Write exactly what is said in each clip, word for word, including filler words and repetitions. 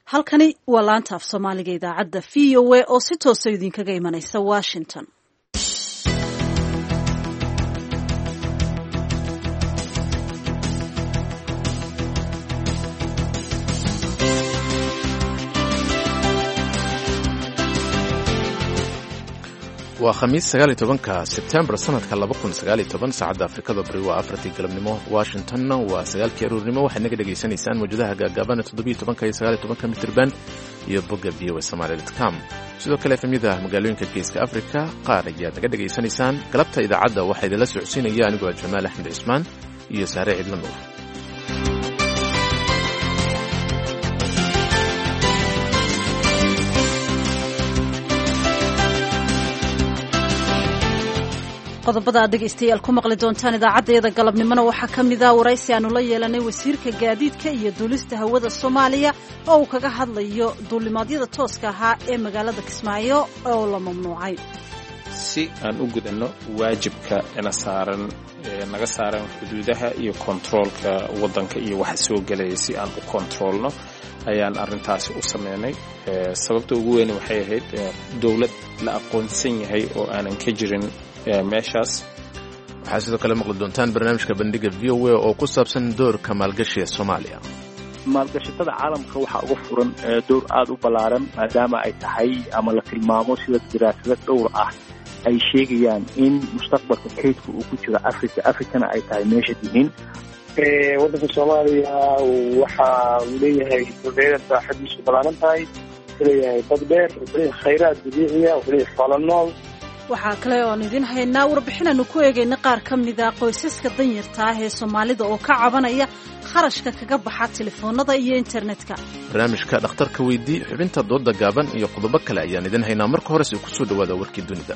halkani waa laanta af soomaaliga idaacadda v o a oo si toosa idinkaga imanaysa washington. waa khamiis sagaal iyo tobanka sebtembar sanadka laba kun sagaal iyo toban saacadda afrikada bari waa afartii galabnimo, washingtonna waa sagaalkii aruurnimo. waxaad naga dhegaysanaysaan mawjadaha gaagaaban toddobiyo tobanka iyo sagaal iyo tobanka mitirban iyo bogga v o a somali dot com. sidoo kale efemyada magaalooyinka geeska afrika qaar ayaad naga dhegaysanaysaan. galabta idaacadda waxaa idinla socodsiinaya anigoo jamaal axmed cismaan iyo saare cidla nuur. qodobada aad dhegaystayaal ku maqli doontaan idaacaddayada galabnimona waxaa ka mid ah waraysi aanu la yeelanay wasiirka gaadiidka iyo duulista hawada soomaaliya oo uu kaga hadlayo duulimaadyada tooska ahaa ee magaalada kismaayo oo la mamnuucay. si aan u gudanno waajibka ina saaran naga saaran xuduudaha iyo kontaroolka waddanka iyo waxa soo gelaya si aan u kontaroolno ayaan arrintaasi u sameynay. sababta ugu weyn waxay ahayd dowlad la aqoonsan yahay oo aanan ka jirin meeshaas. waxaa sidoo kale maqli doontaan barnaamijka bandhiga v o a oo ku saabsan doorka maalgashiga soomaaliya. maalgashatada caalamka waxaa uga furan door aada u ballaaran maadaama ay tahay ama la tilmaamo sida daraasado dhowr ah ay sheegayaan in mustaqbalka kaydka uu ku jiro africa africana ay tahay meesha dihin. waddanka soomaaliya waxa uu leeyahay dhulbeereed saaxiibkiisu ballaaran tahay, wuxuu leeyahay bad dheer, wuxuu leeyahay khayraad dabiiciya, wuxuu leeyahay xoolo nool. waxaa kale oon idin haynaa warbixinaanu ku eegayna qaar ka mid a qoysaska danyarta ah ee soomaalida oo ka cabanaya kharashka kaga baxa telefoonada iyo internetka. barnaamijka dhakhtarka weydii, xubinta dooda gaaban iyo qodobo kale ayaan idin haynaa. marka horese ku soo dhawaada warkii dunida.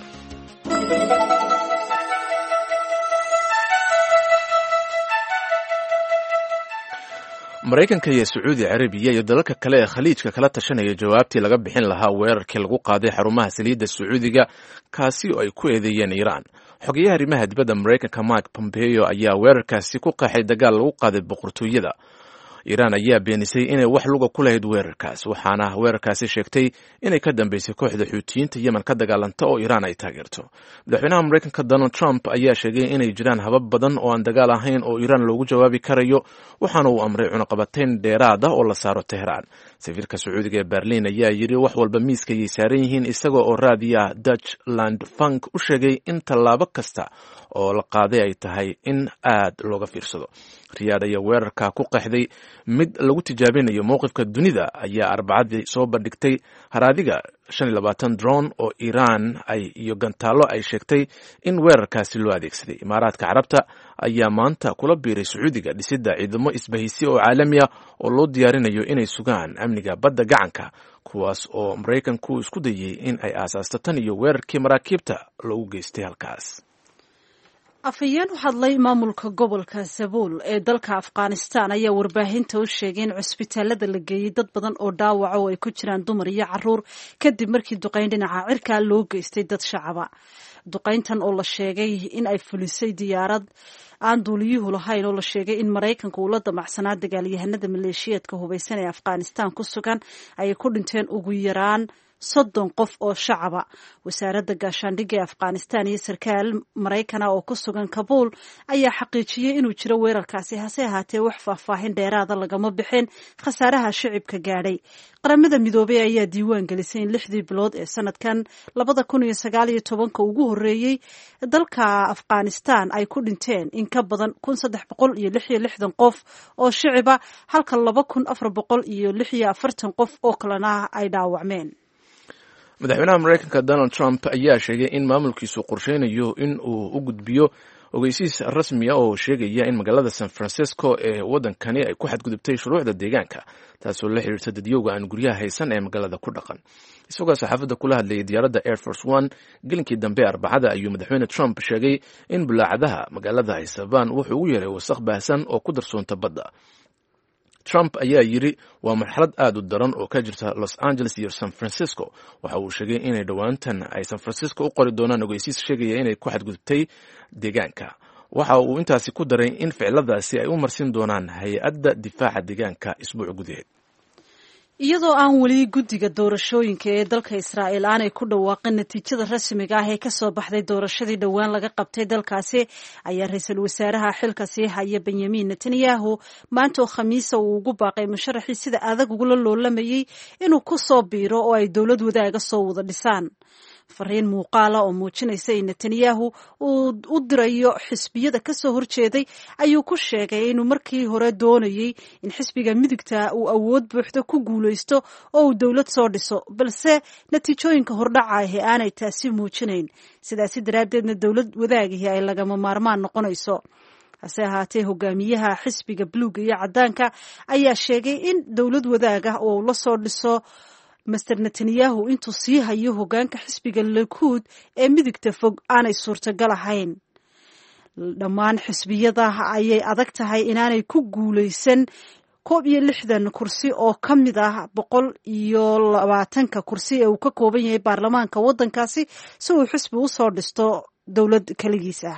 maraykanka iyo sacuudi carabiya iyo dalalka kale ee khaliijka kala tashanaya jawaabtii laga bixin lahaa weerarkii lagu qaaday xarumaha saliidda sacuudiga kaasi oo ay ku eedeeyeen iiraan. xogeyaha arrimaha dibadda maraykanka mike pompeo ayaa weerarkaasi ku qeexay dagaal lagu qaaday boqortooyada. iiraan ayaa beenisay inay wax luga ku lahayd weerarkaas, waxaana weerarkaasi sheegtay inay ka dambeysay kooxda xuutiyiinta yemen ka dagaalanta oo iiraan ay taageerto. madaxweynaha maraykanka donald trump ayaa sheegay inay jiraan habab badan oo aan dagaal ahayn oo iiraan loogu jawaabi karayo, waxaana uu amray cunaqabatayn dheeraad ah oo la saaro teheraan. safiirka sacuudiga ee berliin ayaa yidhi wax walba miiska ayay saaran yihiin, isaga oo raadiya dutchland funk u sheegay in tallaabo kasta oo la qaaday ay tahay in aad looga fiirsado. riyaad ayaa weerarka ku qeexday mid lagu tijaabinayo mowqifka dunida, ayaa arbacadii soo bandhigtay haraadiga shan iyo labaatan dron oo iiraan ay iyo gantaallo ay sheegtay in weerarkaasi loo adeegsaday. imaaraadka carabta ayaa maanta kula biiray sacuudiga dhisidda ciidamo isbahaysi oo caalami ah oo loo diyaarinayo inay sugaan amniga badda gacanka, kuwaas oo maraykanku isku dayay in ay aasaasto tan iyo weerarkii maraakiibta loogu geystay halkaas. afhayeen u hadlay maamulka gobolka zabuul ee dalka afghanistan ayaa warbaahinta u sheegay in cusbitaalada la geeyey dad badan oo dhaawaca oo ay ku jiraan dumar iyo caruur kadib markii duqayn dhinaca cirkaa loo geystay dad shacaba. duqayntan oo la sheegay in ay fulisay diyaarad aan duuliyuhu lahayn oo la sheegay in maraykanka uu la damacsanaa dagaalyahanada maleeshiyeedka hubaysan ee afghanistan ku sugan ayay ku dhinteen ugu yaraan soddon qof oo shacaba. wasaaradda gaashaandhigga ee afghanistan iyo sarkaal maraykana oo ku sugan kabuul ayaa xaqiijiyey inuu jiro weerarkaasi, hase ahaatee wax faahfaahin dheeraada lagama bixin khasaaraha shicibka gaadhay. qaramada midoobay ayaa diiwaan gelisay in lixdii bilood ee sanadkan labada kun iyo sagaal iyo tobanka ugu horreeyey dalka afghanistan ay ku dhinteen in ka badan kun saddex boqol iyo lix iyo lixdan qof oo shiciba, halka laba kun afar boqol iyo lix iyo afartan qof oo kalena ay dhaawacmeen. madaxweynaha maraykanka donald trump ayaa sheegay in maamulkiisu qorsheynayo in uu u gudbiyo ogeysiis rasmi ah oo sheegaya in magaalada san francisco ee waddankani ay ku xadgudubtay shuruucda deegaanka, taasoo la xiriirta dadyowga aan guryaha haysan ee magaalada ku dhaqan. isagoo saxaafadda kula hadlayay diyaaradda air force one gelinkii dambe arbacada ayuu madaxweyne trump sheegay in bulaacadaha magaalada ay sababaan wuxuu ugu yeeray wasakh baahsan oo ku darsoonta badda. Trump ayaa yidhi waa marxalad aad u daran oo ka jirta Los Angeles iyo San Francisco. waxa uu sheegay inay dhowaantan ay San Francisco u qori doonaan ogeysiis sheegaya inay ku xadgudubtay deegaanka. waxa uu intaasi ku daray in ficiladaasi ay u marsin doonaan hay-adda difaaca deegaanka isbuuc gudaheed. iyadoo aan weli guddiga doorashooyinka ee dalka Israa'iil aanay ku dhawaaqin natiijada rasmiga ah ee ka soo baxday doorashadii dhowaan laga qabtay dalkaasi ayaa ra'iisul wasaaraha xilka sii haya Benjamin Netanyahu maanta oo Khamiisa uu ugu baaqay musharaxii sida adag ugu loolamayay inuu ku soo biiro oo ay dowlad wadaaga soo wada dhisaan. fariin muuqaala oo muujinaysa in Netanyahu uu u dirayo xisbiyada ka soo horjeeday ayuu ku sheegay inuu markii hore doonayay in xisbiga midigta uu awood buuxda ku guulaysto oo uu dowlad soo dhiso balse natiijooyinka hordhaca ah aanay taasi muujinayn sidaasi daraaddeedna dowlad wadaagihii ay lagama maarmaan noqonayso. hase ahaatee hogaamiyaha xisbiga buluuga iyo caddaanka ayaa sheegay in dowlad wadaag ah oo la soo dhiso Mister Netanyahu intuu sii hayo hogaanka xisbiga Likud ee midigta fog aanay suurtagal ahayn. dhammaan xisbiyada ayay adag tahay inaanay ku guulaysan koob iyo lixdan kursi oo ka mid ah boqol iyo labaatanka kursi ee uu ka kooban yahay baarlamaanka waddankaasi si uu xisbi u soo dhisto dowlad kaligiis ah.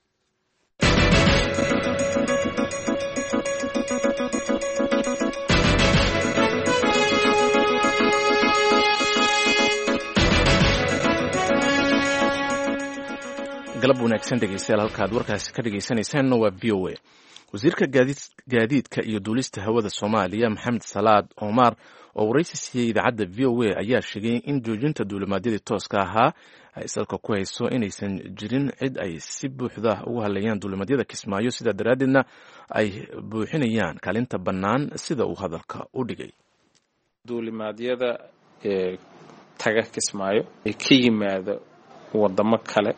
galab wanaagsan dhegeystayaal halkaad warkaasi ka dhegeysaneysaan waa v o a. wasiirka gaadiidka iyo duulista hawada Soomaaliya Maxamed Salaad Omar oo waraysi siiyay idaacadda v o a ayaa sheegay in joojinta duulimaadyadii tooska ahaa ay salka ku hayso inaysan jirin cid ay si buuxda ugu hadlayaan duulimaadyada Kismaayo sida daraaddeedna ay buuxinayaan kaalinta bannaan sida uu hadalka u dhigay. duulimaadyada ee taga Kismaayo ee ka yimaada wadamo kale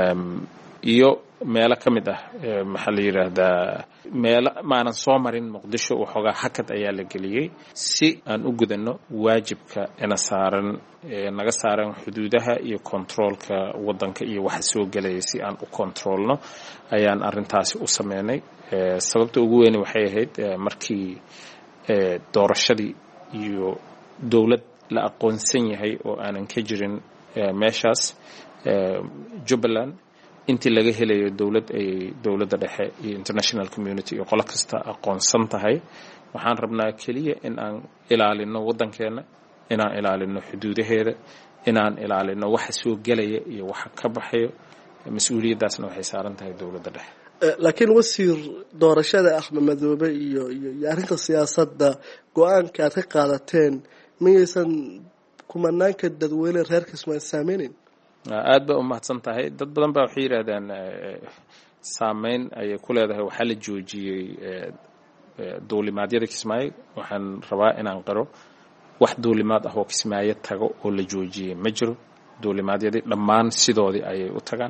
iyo meelo ka mid ah maxaa la yiraahdaa meelo maanan soo marin Muqdisho waxoogaa hakad ayaa la geliyay si aan u gudano waajibka ina saaran naga saaran xuduudaha iyo controlka wadanka iyo waxa soo galaya si aan u controlno ayaan arintaasi u sameynay. sababta ugu weyn waxay ahayd markii doorashadii iyo dawlad la aqoonsan yahay oo aanan ka jirin meeshaas Jubbaland intii laga helayo dawlad ay dawladda dhexe iyo international community iyo qolo kasta aqoonsan tahay waxaan rabnaa kaliya in aan ilaalino wadankeena inaan ilaalino xuduudaheeda inaan ilaalino waxa soo galaya iyo waxa ka baxayo mas'uuliyadaasna waxay saaran tahay dawladda dhexe. laakiin wasiir doorashada Axmed Madoobe iyo iyo arrinta siyaasadda go'aanka aad ka qaadateen miyaysan kumanaanka dadweyne reer Kismaayo saameynin? aad ba u mahadsan tahay. dad badan baa waxay yiraahdaan saameyn ay ku leedahay waxa la joojiyay duulimaadyada Kismaayo. waxaan rabaa inaan qaro wax duulimaad ah oo Kismaayo tago oo la joojiyay ma jiro. duulimaadyadii dhammaan sidoodii ayay u tagaan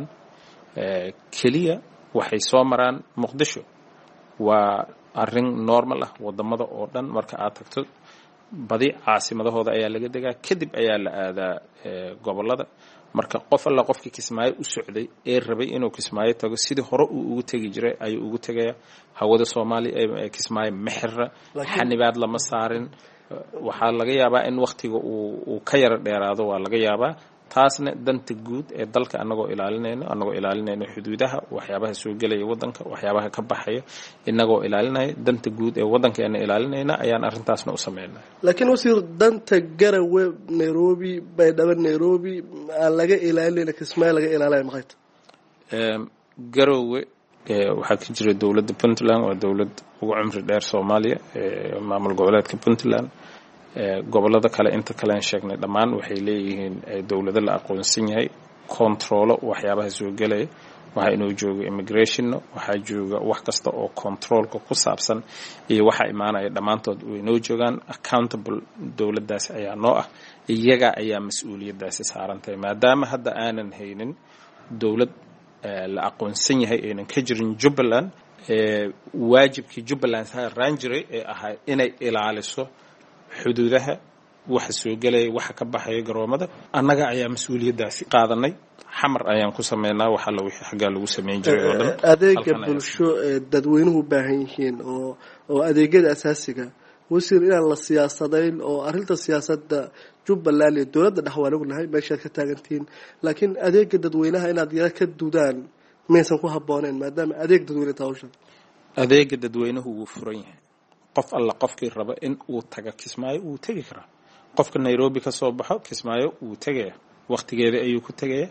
kaliya waxay soo maraan Muqdisho. waa arrin normal ah wadamada oo dhan marka aad tagto badi caasimadahooda ayaa laga degaa kadib ayaa la aadaa gobolada. marka qof alla qofkii Kismaayo u socday ee rabay inuu Kismaayo tago sidii hore uu ugu tagi jiray ayuu ugu tagaya. hawada Soomaaliya ee Kismaayo maxira xanibaad lama saarin. waxaa laga yaabaa in waqtiga uu uu ka yara dheeraado waa laga yaabaa taasna danta guud ee dalka anagoo ilaalinayno anagoo ilaalinayno xuduudaha waxyaabaha soo galaya wadanka waxyaabaha ka baxaya inagoo ilaalinay danta guud ee wadankeena ilaalinayna ayaan arintaasna u sameeynaa. laakiin wasiir danta Garowe Nairobi Baydhabo Nairobi laga ilaalinay Kismaayo laga ilaalay maxay ee Garowe waxaa ka jira dawladda Puntland waa dawlad ugu cumri dheer Soomaaliya ee maamul goboleedka Puntland. gobolada kale inta kale aan sheegnay dhammaan waxay leeyihiin dawladda la aqoonsan yahay control waxyaabaha soo galay. waxa inuu joogo immigration waxa jooga wax kasta oo controlka ku saabsan iyo waxa imaanaya dhamaantood way noo joogaan. accountable dawladdaas ayaa noo ah iyaga ayaa mas'uuliyadaasi saarantay maadaama hadda aanan haynin dawlad la aqoonsan yahay ee ka jirin Jubbaland. waajibkii Jubbaland saaran jiray ee ahaa inay ilaaliso xuduudaha waxa soo galay waxa ka baxay garoomada annaga ayaa mas'uuliyadaasi qaadanay. xamar ayaan ku sameynaa waxa la wixii xagaa lagu sameyn jiray oo dhan adeega bulsho dadweynuhu baahan yihiin oo oo adeegyada asaasiga wasiir inaan la siyaasadayn oo arrinta siyaasadda Jubbaland iyo dawladda dhaxwaan ognahay meesha ka taagantiin laakiin adeega dadweynaha inaad yara ka dudaan maysan ku habooneen maadaama adeeg dadweyne taawshan adeega dadweynuhu wuu furan yahay qof alla qofkii raba in uu taga Kismaayo uu tagi karaa qofka Nairobi ka soo baxo Kismaayo uu tagaya waqtigeeda ayuu ku tagaya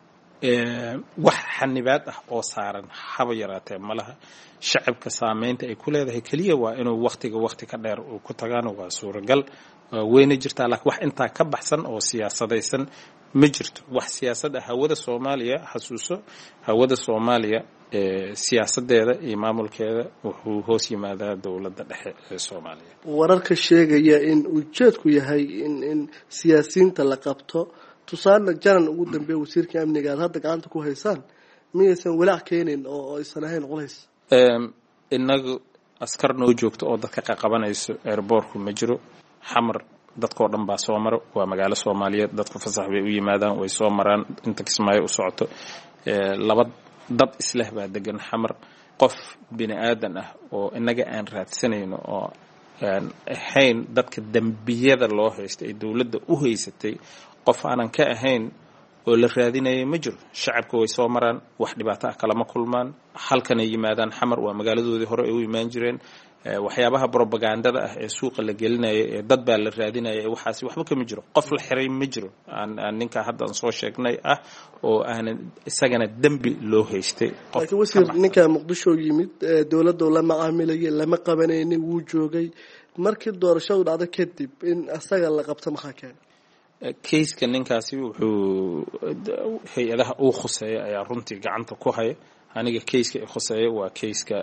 ee wax xanibaad ah oo saaran haba yaraatee malaha shacabka saameynta ay ku leedahay kaliya waa inuu waqtiga waqti ka dheer uu ku tagaan waa suuragal weyna jirtaa laakiin wax inta ka baxsan oo siyaasadaysan ma jirto wax siyaasad ah hawada Soomaaliya xasuuso hawada Soomaaliya ee siyaasadeeda iyo maamulkeeda wuxuu hoos yimaadaa dawladda dhexe ee Soomaaliya wararka sheegaya in ujeedku yahay in in siyaasiyiinta la qabto tusaale jaran ugu dambeeyay wasiirka amniga hadda gacanta ku haysaan miyaysan walaac keenin oo aysan ahayn qulays ee inagu askar noo joogto oo dadka ka qabanayso airportku ma jiro xamar dadkoo dhan baa soo maro waa magaalo Soomaaliyeed dadku fasax bay u yimaadaan way soo maraan inta Kismaayo u socoto ee laba dad isleh baa degan xamar qof bini aadan ah oo inaga aan raadsanayno oo aan ahayn dadka dambiyada loo haystay dawladda u haysatay qof aanan ka ahayn oo la raadinayay ma jiro shacabku way soo maraan wax dhibaato ah kala ma kulmaan halkan ay yimaadaan xamar waa magaaladoodii hore ay u imaan jireen waxyaabaha propagandada ah ee suuqa la gelinaya ee dad baa la raadinaya waxaas waxba kama jiro qof la xiray ma jiro aan ninka hadda soo sheegnay ah oo aan isagana dambi loo haystay qof wasiir ninka Muqdisho yimid dawladda la macaamilay lama qabanaynin wuu joogay markii doorashadu dhacday kadib in asaga la qabto maxaa keenay case-ka ninkaasi wuxuu hay'adaha uu khuseeyay ayaa runtii gacanta ku haya aniga case-ka ee khuseeyo waa case-ka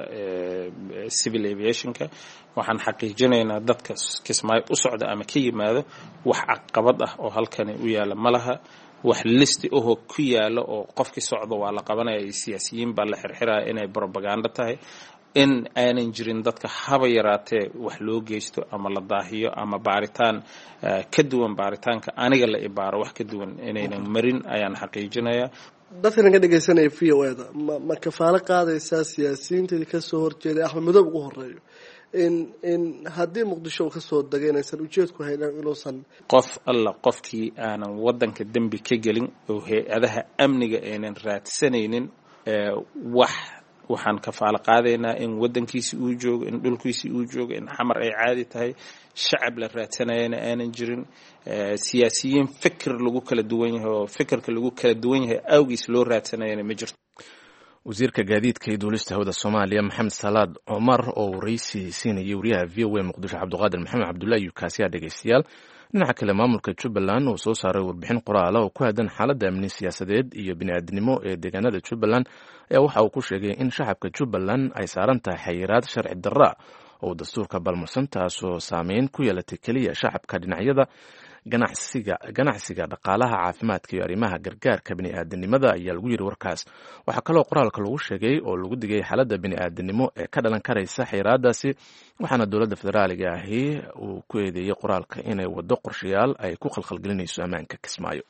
civil aviation-ka waxaan xaqiijinaynaa dadka Kismaayo u socda ama ka yimaado wax caqabad ah oo halkan u yaala malaha wax listi oo ku yaala oo qofkii socdo waa la qabanaya siyaasiyiin baa la xirxiraa inay propaganda tahay in aanan jirin dadka haba yaraatee wax loo geysto ama la daahiyo ama baaritaan ka duwan baaritaanka aniga la ibaaro wax ka duwan inaynan marin ayaan xaqiijinayaa dadkan ka dhageysanaya V O A da ma kafaalo qaadaysa siyaasiyiinta ka soo horjeeday Axmed Madow ugu horeeyo in in hadii Muqdisho ka soo dageynaysan ujeedku hayna inuusan qof alla qofkii aanan wadanka dambi ka gelin oo hay'adaha amniga aanan raadsanaynin wax waxaan kafaalo qaadaynaa in wadankiisa uu joogo in dhulkiisa uu joogo in xamar ay caadi tahay shacab la raadsanayna aanan jirin siyaasiyiin fikir lagu kala duwan yahay oo fikirka lagu kala duwan yahay awgiis loo raadsanayna ma jirto wasiirka gaadiidka iyo duulista hawada Soomaaliya Maxamed Salaad Omar oo waraysi siinayay wariyaha V O A Muqdisho Cabduqaadir Maxamed Cabdullaahi kaasiya dhageystayaal dhinaca kale maamulka Jubbaland oo soo saaray warbixin qoraal ah oo ku aadan xaaladda amni siyaasadeed iyo bini'aadanimo ee deegaanada Jubbaland ayaa waxa uu ku sheegay in shacabka Jubbaland ay saaran tahay xayiraad sharci darro oo dastuurka balmarsan taasoo saameyn ku yeelatay kaliya shacabka dhinacyada ganacsiga ganacsiga dhaqaalaha caafimaadka iyo arrimaha gargaarka bini'aadanimada ayaa lagu yiri warkaas waxa kale oo qoraalka lagu sheegay oo lagu digay xaaladda bini'aadanimo ee ka dhalan karaysa xayiraadaasi waxaana dowladda federaaliga ahi uu ku eedeeyay qoraalka inay wado qorshayaal ay ku khalkhalgelinayso ammaanka Kismaayo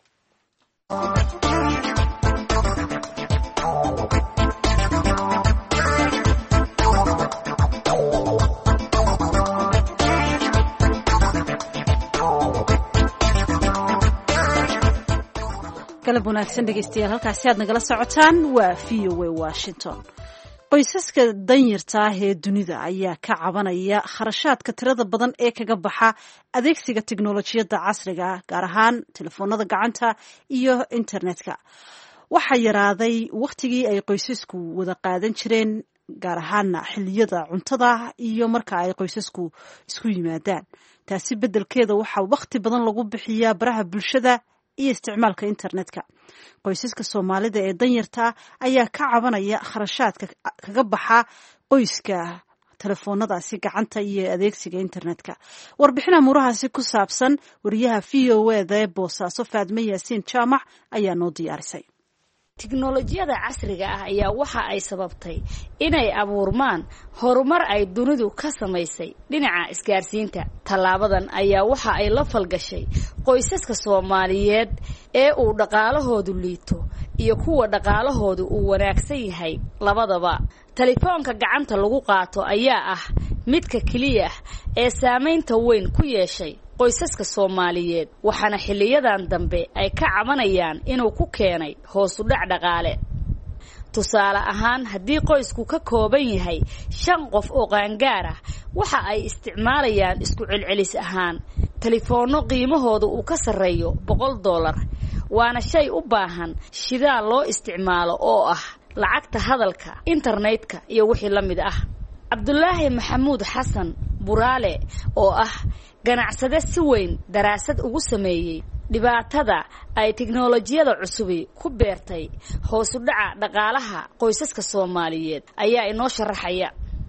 galab wanaagsan dhegeystayaal halkaasi aad nagala socotaan waa V O A Washington qoysaska danyarta ah ee dunida ayaa ka cabanaya kharashaadka tirada badan ee kaga baxa adeegsiga tiknolojiyadda casriga ah gaar ahaan telefoonada gacanta iyo internetka waxaa yaraaday wakhtigii ay qoysasku wada qaadan jireen gaar ahaana xilliyada cuntada iyo marka ay qoysasku isku yimaadaan taasi beddelkeeda waxaa wakhti badan lagu bixiyaa baraha bulshada iyo isticmaalka internetka qoysaska Soomaalida ee danyarta ayaa ka cabanaya kharashaadka kaga baxa qoyska telefoonadaasi gacanta iyo adeegsiga internetka warbixin amurahaasi ku saabsan wariyaha V O A da Boosaaso Faadme Yaasiin Jaamac ayaa noo diyaarisay tiknoolajiyada casriga ah ayaa waxa ay sababtay inay abuurmaan horumar ay dunidu ka samaysay dhinaca isgaarsiinta talaabadan ayaa waxa ay la falgashay qoysaska Soomaaliyeed ee uu dhaqaalahoodu liito iyo kuwa dhaqaalahoodu uu wanaagsan yahay labadaba telefoonka gacanta lagu qaato ayaa ah midka kaliya ee saameynta weyn ku yeeshay qoysaska Soomaaliyeed waxaana xiliyadan dambe ay ka cabanayaan inuu ku keenay hoos u dhac dhaqaale tusaale ahaan haddii qoysku ka kooban yahay shan qof oo qaangaar ah waxa ay isticmaalayaan isku celcelis ahaan telefoonno qiimahooda uu ka sarreeyo boqol dollar waana shay u baahan shidaal loo isticmaalo oo ah lacagta hadalka internetka iyo wixii la mid ah cabdulaahi maxamuud xasan buraale oo ah ganacsade si weyn daraasad ugu sameeyey dhibaatada ay tiknoolajiyada cusubi ku beertay hoos u dhaca dhaqaalaha qoysaska Soomaaliyeed ayaa inoo sharaxaya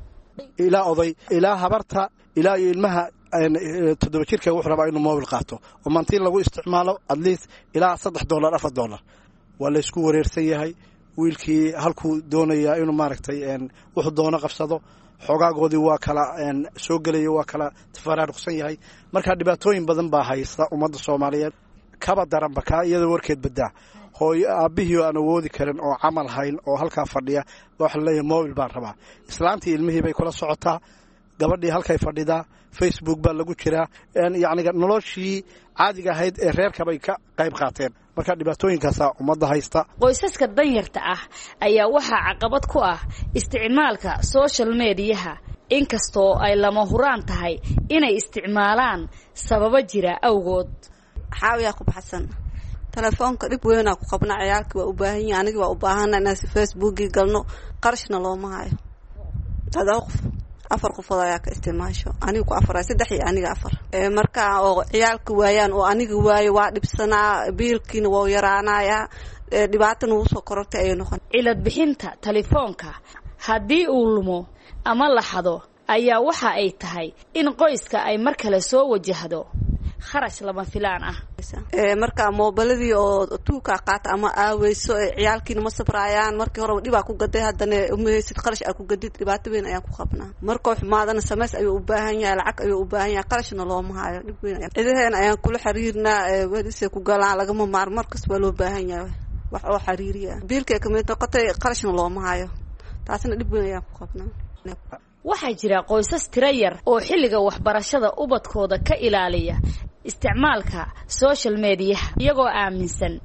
ilaa oday ilaa habarta ilaa ilmaha toddoba jirka wuxuu rabaa inuu moobil qaato oo maantii lagu isticmaalo at least ilaa saddex dollar afar dollar waa la isku wareersan yahay wiilkii halkuu doonaya inuu maaragtay wuxuu doono qabsado xogaagoodii waa kala soo gelaya waa kala tafaraaruqsan yahay marka dhibaatooyin badan baa haysta ummadda Soomaaliyeed kaba daranba ka iyada warkeed badaa hooyo aabihii aan awoodi karin oo camal hayn oo halka fadhiya waxa la leeyahay moobil baan rabaa islaantii ilmihii bay kula socotaa gabadhii halkay fadhidaa Facebook baa lagu jiraa yacni noloshii caadiga ahayd ee reerka bay ka qayb qaateen marka dhibaatooyinkaas ummadda haysta qoysaska danyarta ah ayaa waxa caqabad ku ah isticmaalka social media inkastoo ay lama huraan tahay inay isticmaalaan sababa jira awgood xaawiya ku baxsan telefoonka dib weyn ku qabna ciyaalka waa u baahan yahay aniga waa u baahanaa inaan Facebook galno qarashna loo maayo tadawq afar qofood ayaa ka isticmaasho aniga ku afar saddex iyo aniga afar ee marka oo ciyaalka waayaan oo aniga waayo waa dhibsanaa biilkiina waa yaraanaya dhibaatana uu soo korortay ay noqon cilad bixinta telefoonka haddii uu lumo ama la xado ayaa waxa ay tahay in qoyska ay mar kale soo wajahdo kharash lama filaan ah ee marka moobiladii oo tuuka qaata ama aaweyso ciyaalkiina ma sabrayaan markii hore dhibaa ku gaday hadana umeysid kharash ay ku gadid dhibaato weyn ayaan ku qabnaa marka wax maadana sameys ayuu u baahan yahay lacag ayuu u baahan yahay qarashna loo maayo dhib weyn idaheen ayaan kula xiriirnaa wadise ku galaan lagama maar markas waa loo baahan yahay wax oo xiriiriya biilka kamid noqotay qarashna loo maayo taasina dhib weyn ayaan ku qabnaa waxaa jira qoysas tiro yar oo xilliga waxbarashada ubadkooda ka ilaaliya isticmaalka social media iyagoo aaminsan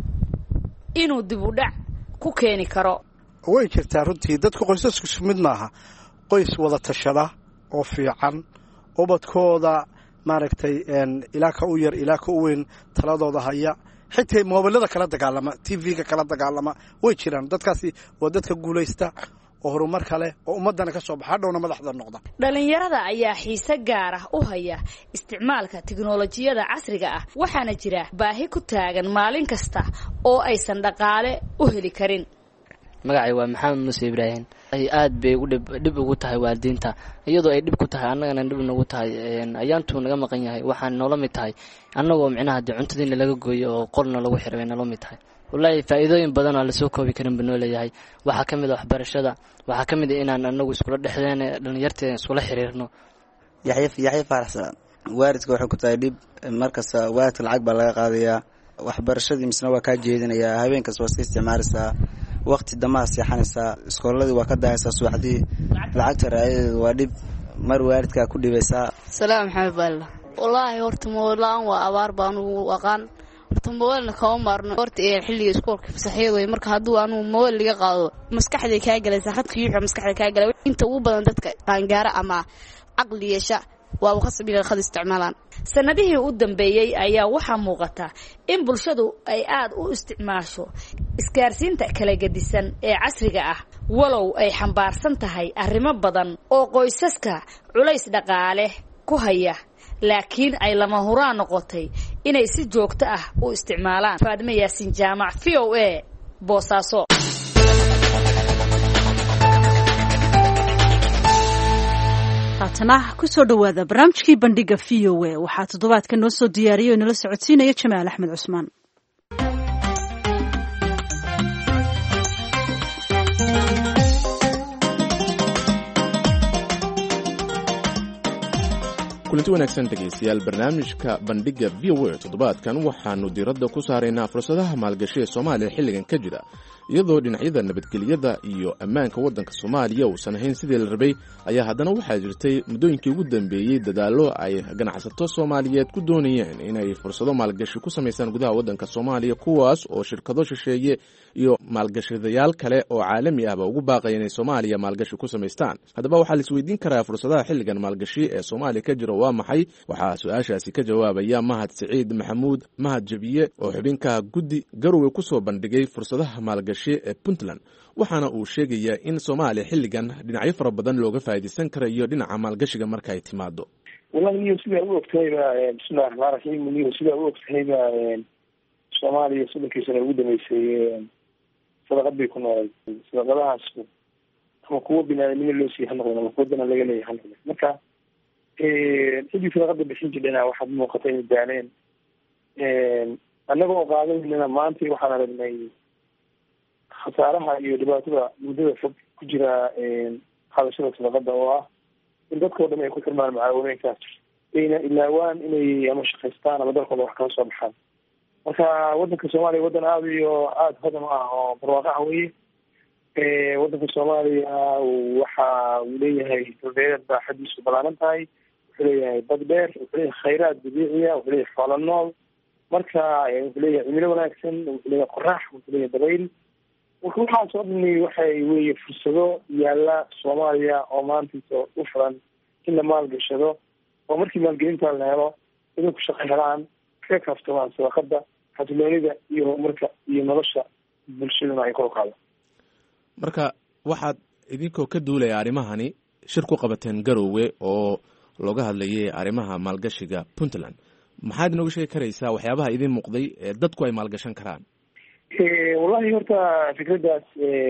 inuu dib u dhac ku keeni karo way jirtaa runtii dadku qoysasku mid maaha qoys wada tashada oo fiican ubadkooda maaragtay ilaa ka u yar ilaa ka u weyn taladooda haya xitaa moobilada kala dagaalama T V-ga kala dagaalama way jiraan dadkaasi waa dadka guulaysta oo horumar kale oo ummadana ka soo baxa dhowna madaxda noqda dhalinyarada ayaa xiise gaar ah u haya isticmaalka tiknoolajiyada casriga ah waxaana jira baahi ku taagan maalin kasta oo aysan dhaqaale u heli karin magacay waa maxamed muuse ibraahim ay aad bay u dib ugu tahay waalidiinta iyadoo ay dib ku tahay annagana dib nagu tahay ayaantu naga maqan yahay waxaan noola mid tahay annagoo micnaha cuntadiina laga gooyo oo qolna lagu xiray noola mid tahay wallahi faa'iidooyin badan oo la soo koobi karin banoo leeyahay waxa kamid ah waxbarashada waxa kamid ah inaan anagu isku dhaxdeen dhalinyarteen isku la xiriirno yaxyaf yaxyaf farxsan waaridka wuxuu ku tahay dib markaas waalidka lacag baa laga qaadayaa waxbarashadii misna waa ka jeedinayaa habeenkaas waa iska isticmaalaysaa waqti damaha seexanaysaa iskooladii waa ka daayaysaa subaxdii lacagta raayadeedu waa dib mar waalidka ku dhibaysaa salaam maxamed baalla wallahi horta moolaan waa abaar baan u aqaan mobilna kama maarno horta ee xilliga iskoolka fasaxeed way marka haduu aanu mobil liga qaado maskaxda ka galaysa khadka yuuxa maskaxda ka galay inta ugu badan dadka qaangaara ama aqli yeesha waa uu khasab inay khad isticmaalaan sanadihii u dambeeyay ayaa waxa muuqata in bulshadu ay aad u isticmaasho isgaarsiinta kala gedisan ee casriga ah walow ay xambaarsan tahay arrimo badan oo qoysaska culays dhaqaale ku haya laakiin ay lama huraan noqotay inay si joogto ah u isticmaalaan Faadima Yaasin Jaamac V O A Boosaaso haatana ku soo dhawaada barnaamijkii bandhiga V O A waxaa toddobaadka noo soo diyaariyay oo nala socodsiinaya Jamaal Axmed Cusmaan kulanti wanaagsan dhegaystayaal barnaamijka bandhiga v o a toddobaadkan waxaanu diiradda ku saaraynaa fursadaha maalgashi ee soomaaliya xilligan ka jira iyadoo dhinacyada nabadgelyada iyo ammaanka waddanka soomaaliya uusan ahayn sidii la rabay ayaa haddana waxaa jirtay muddooyinkii ugu dambeeyey dadaallo ay ganacsato soomaaliyeed ku doonayeen inay fursado maalgashi ku samaysaan gudaha waddanka soomaaliya kuwaas oo shirkado shisheeye iyo maalgashadayaal kale oo caalami ahba ugu baaqaya inay soomaaliya maalgashi ku samaystaan haddaba waxaa la isweydiin karaa fursadaha xilligan maalgashi ee soomaaliya ka jira waa maxay waxaa su-aashaasi ka jawaabaya mahad siciid maxamuud mahad jabiye oo xubinka guddi garowe ku soo bandhigay fursadaha maalgashi ee puntland waxaana uu sheegayaa in soomaaliya xilligan dhinacyo fara badan looga faa'iidaysan karayo dhinaca maalgashiga marka ay timaado wallahi niyo sidaa u ogtahayba bismillahi raxmaan raxiim niyo sidaa u ogtahayba soomaaliya soddonkii sano ugu dambeysay sadaqad bay ku noolay sadaqadahaas ama kuwo binaadamnimo loo siiy ha noqdeen ama kuwo dana laga leeyahay ha noqdeen marka cidii sadaqada bixin jirdhana waxaad muuqata inay daaleen annaga oo qaadanayna maanta waxaan aragnay khasaaraha iyo dhibaatada muddada fog ku jira qaadashada sadaqada oo ah in dadkao dhan ay ku xirmaan macaawineenkaas ayna ilaawaan inay ama shaqaystaan ama dalkooda wax kala soo baxaan marka waddanka soomaaliya waddan aada iyo aada hodan u ah oo barwaaqo ah weye waddanka soomaaliya waxa uu leeyahay dhulbeereed baaxadiisu balaaran tahay wuxuu leeyahay bad dheer wuxuu leeyahay khayraad dabiiciya wuxuu leeyahay xoolo nool marka wuxuu leeyahay cimilo wanaagsan wuxuu leeyahay qorax wuxuu leeyahay dabayl marka waxaas oo dhani waxay weye fursado yaalla soomaaliya oo maantaysa u furan in la maalgashado oo markii maalgelintaa la helo inay ku shaqo helaan kaga kaaftamaan sadaqada xasiloonida iyo horumarka iyo nolosha bulshaduna ay kor u qaado marka waxaad idinkoo ka duulaya arrimahani shir ku qabateen garowe oo looga hadlayay arrimaha maalgashiga puntland maxaad inooga sheegi karaysaa waxyaabaha idin muuqday ee dadku ay maalgashan karaan wallahi horta fikraddaas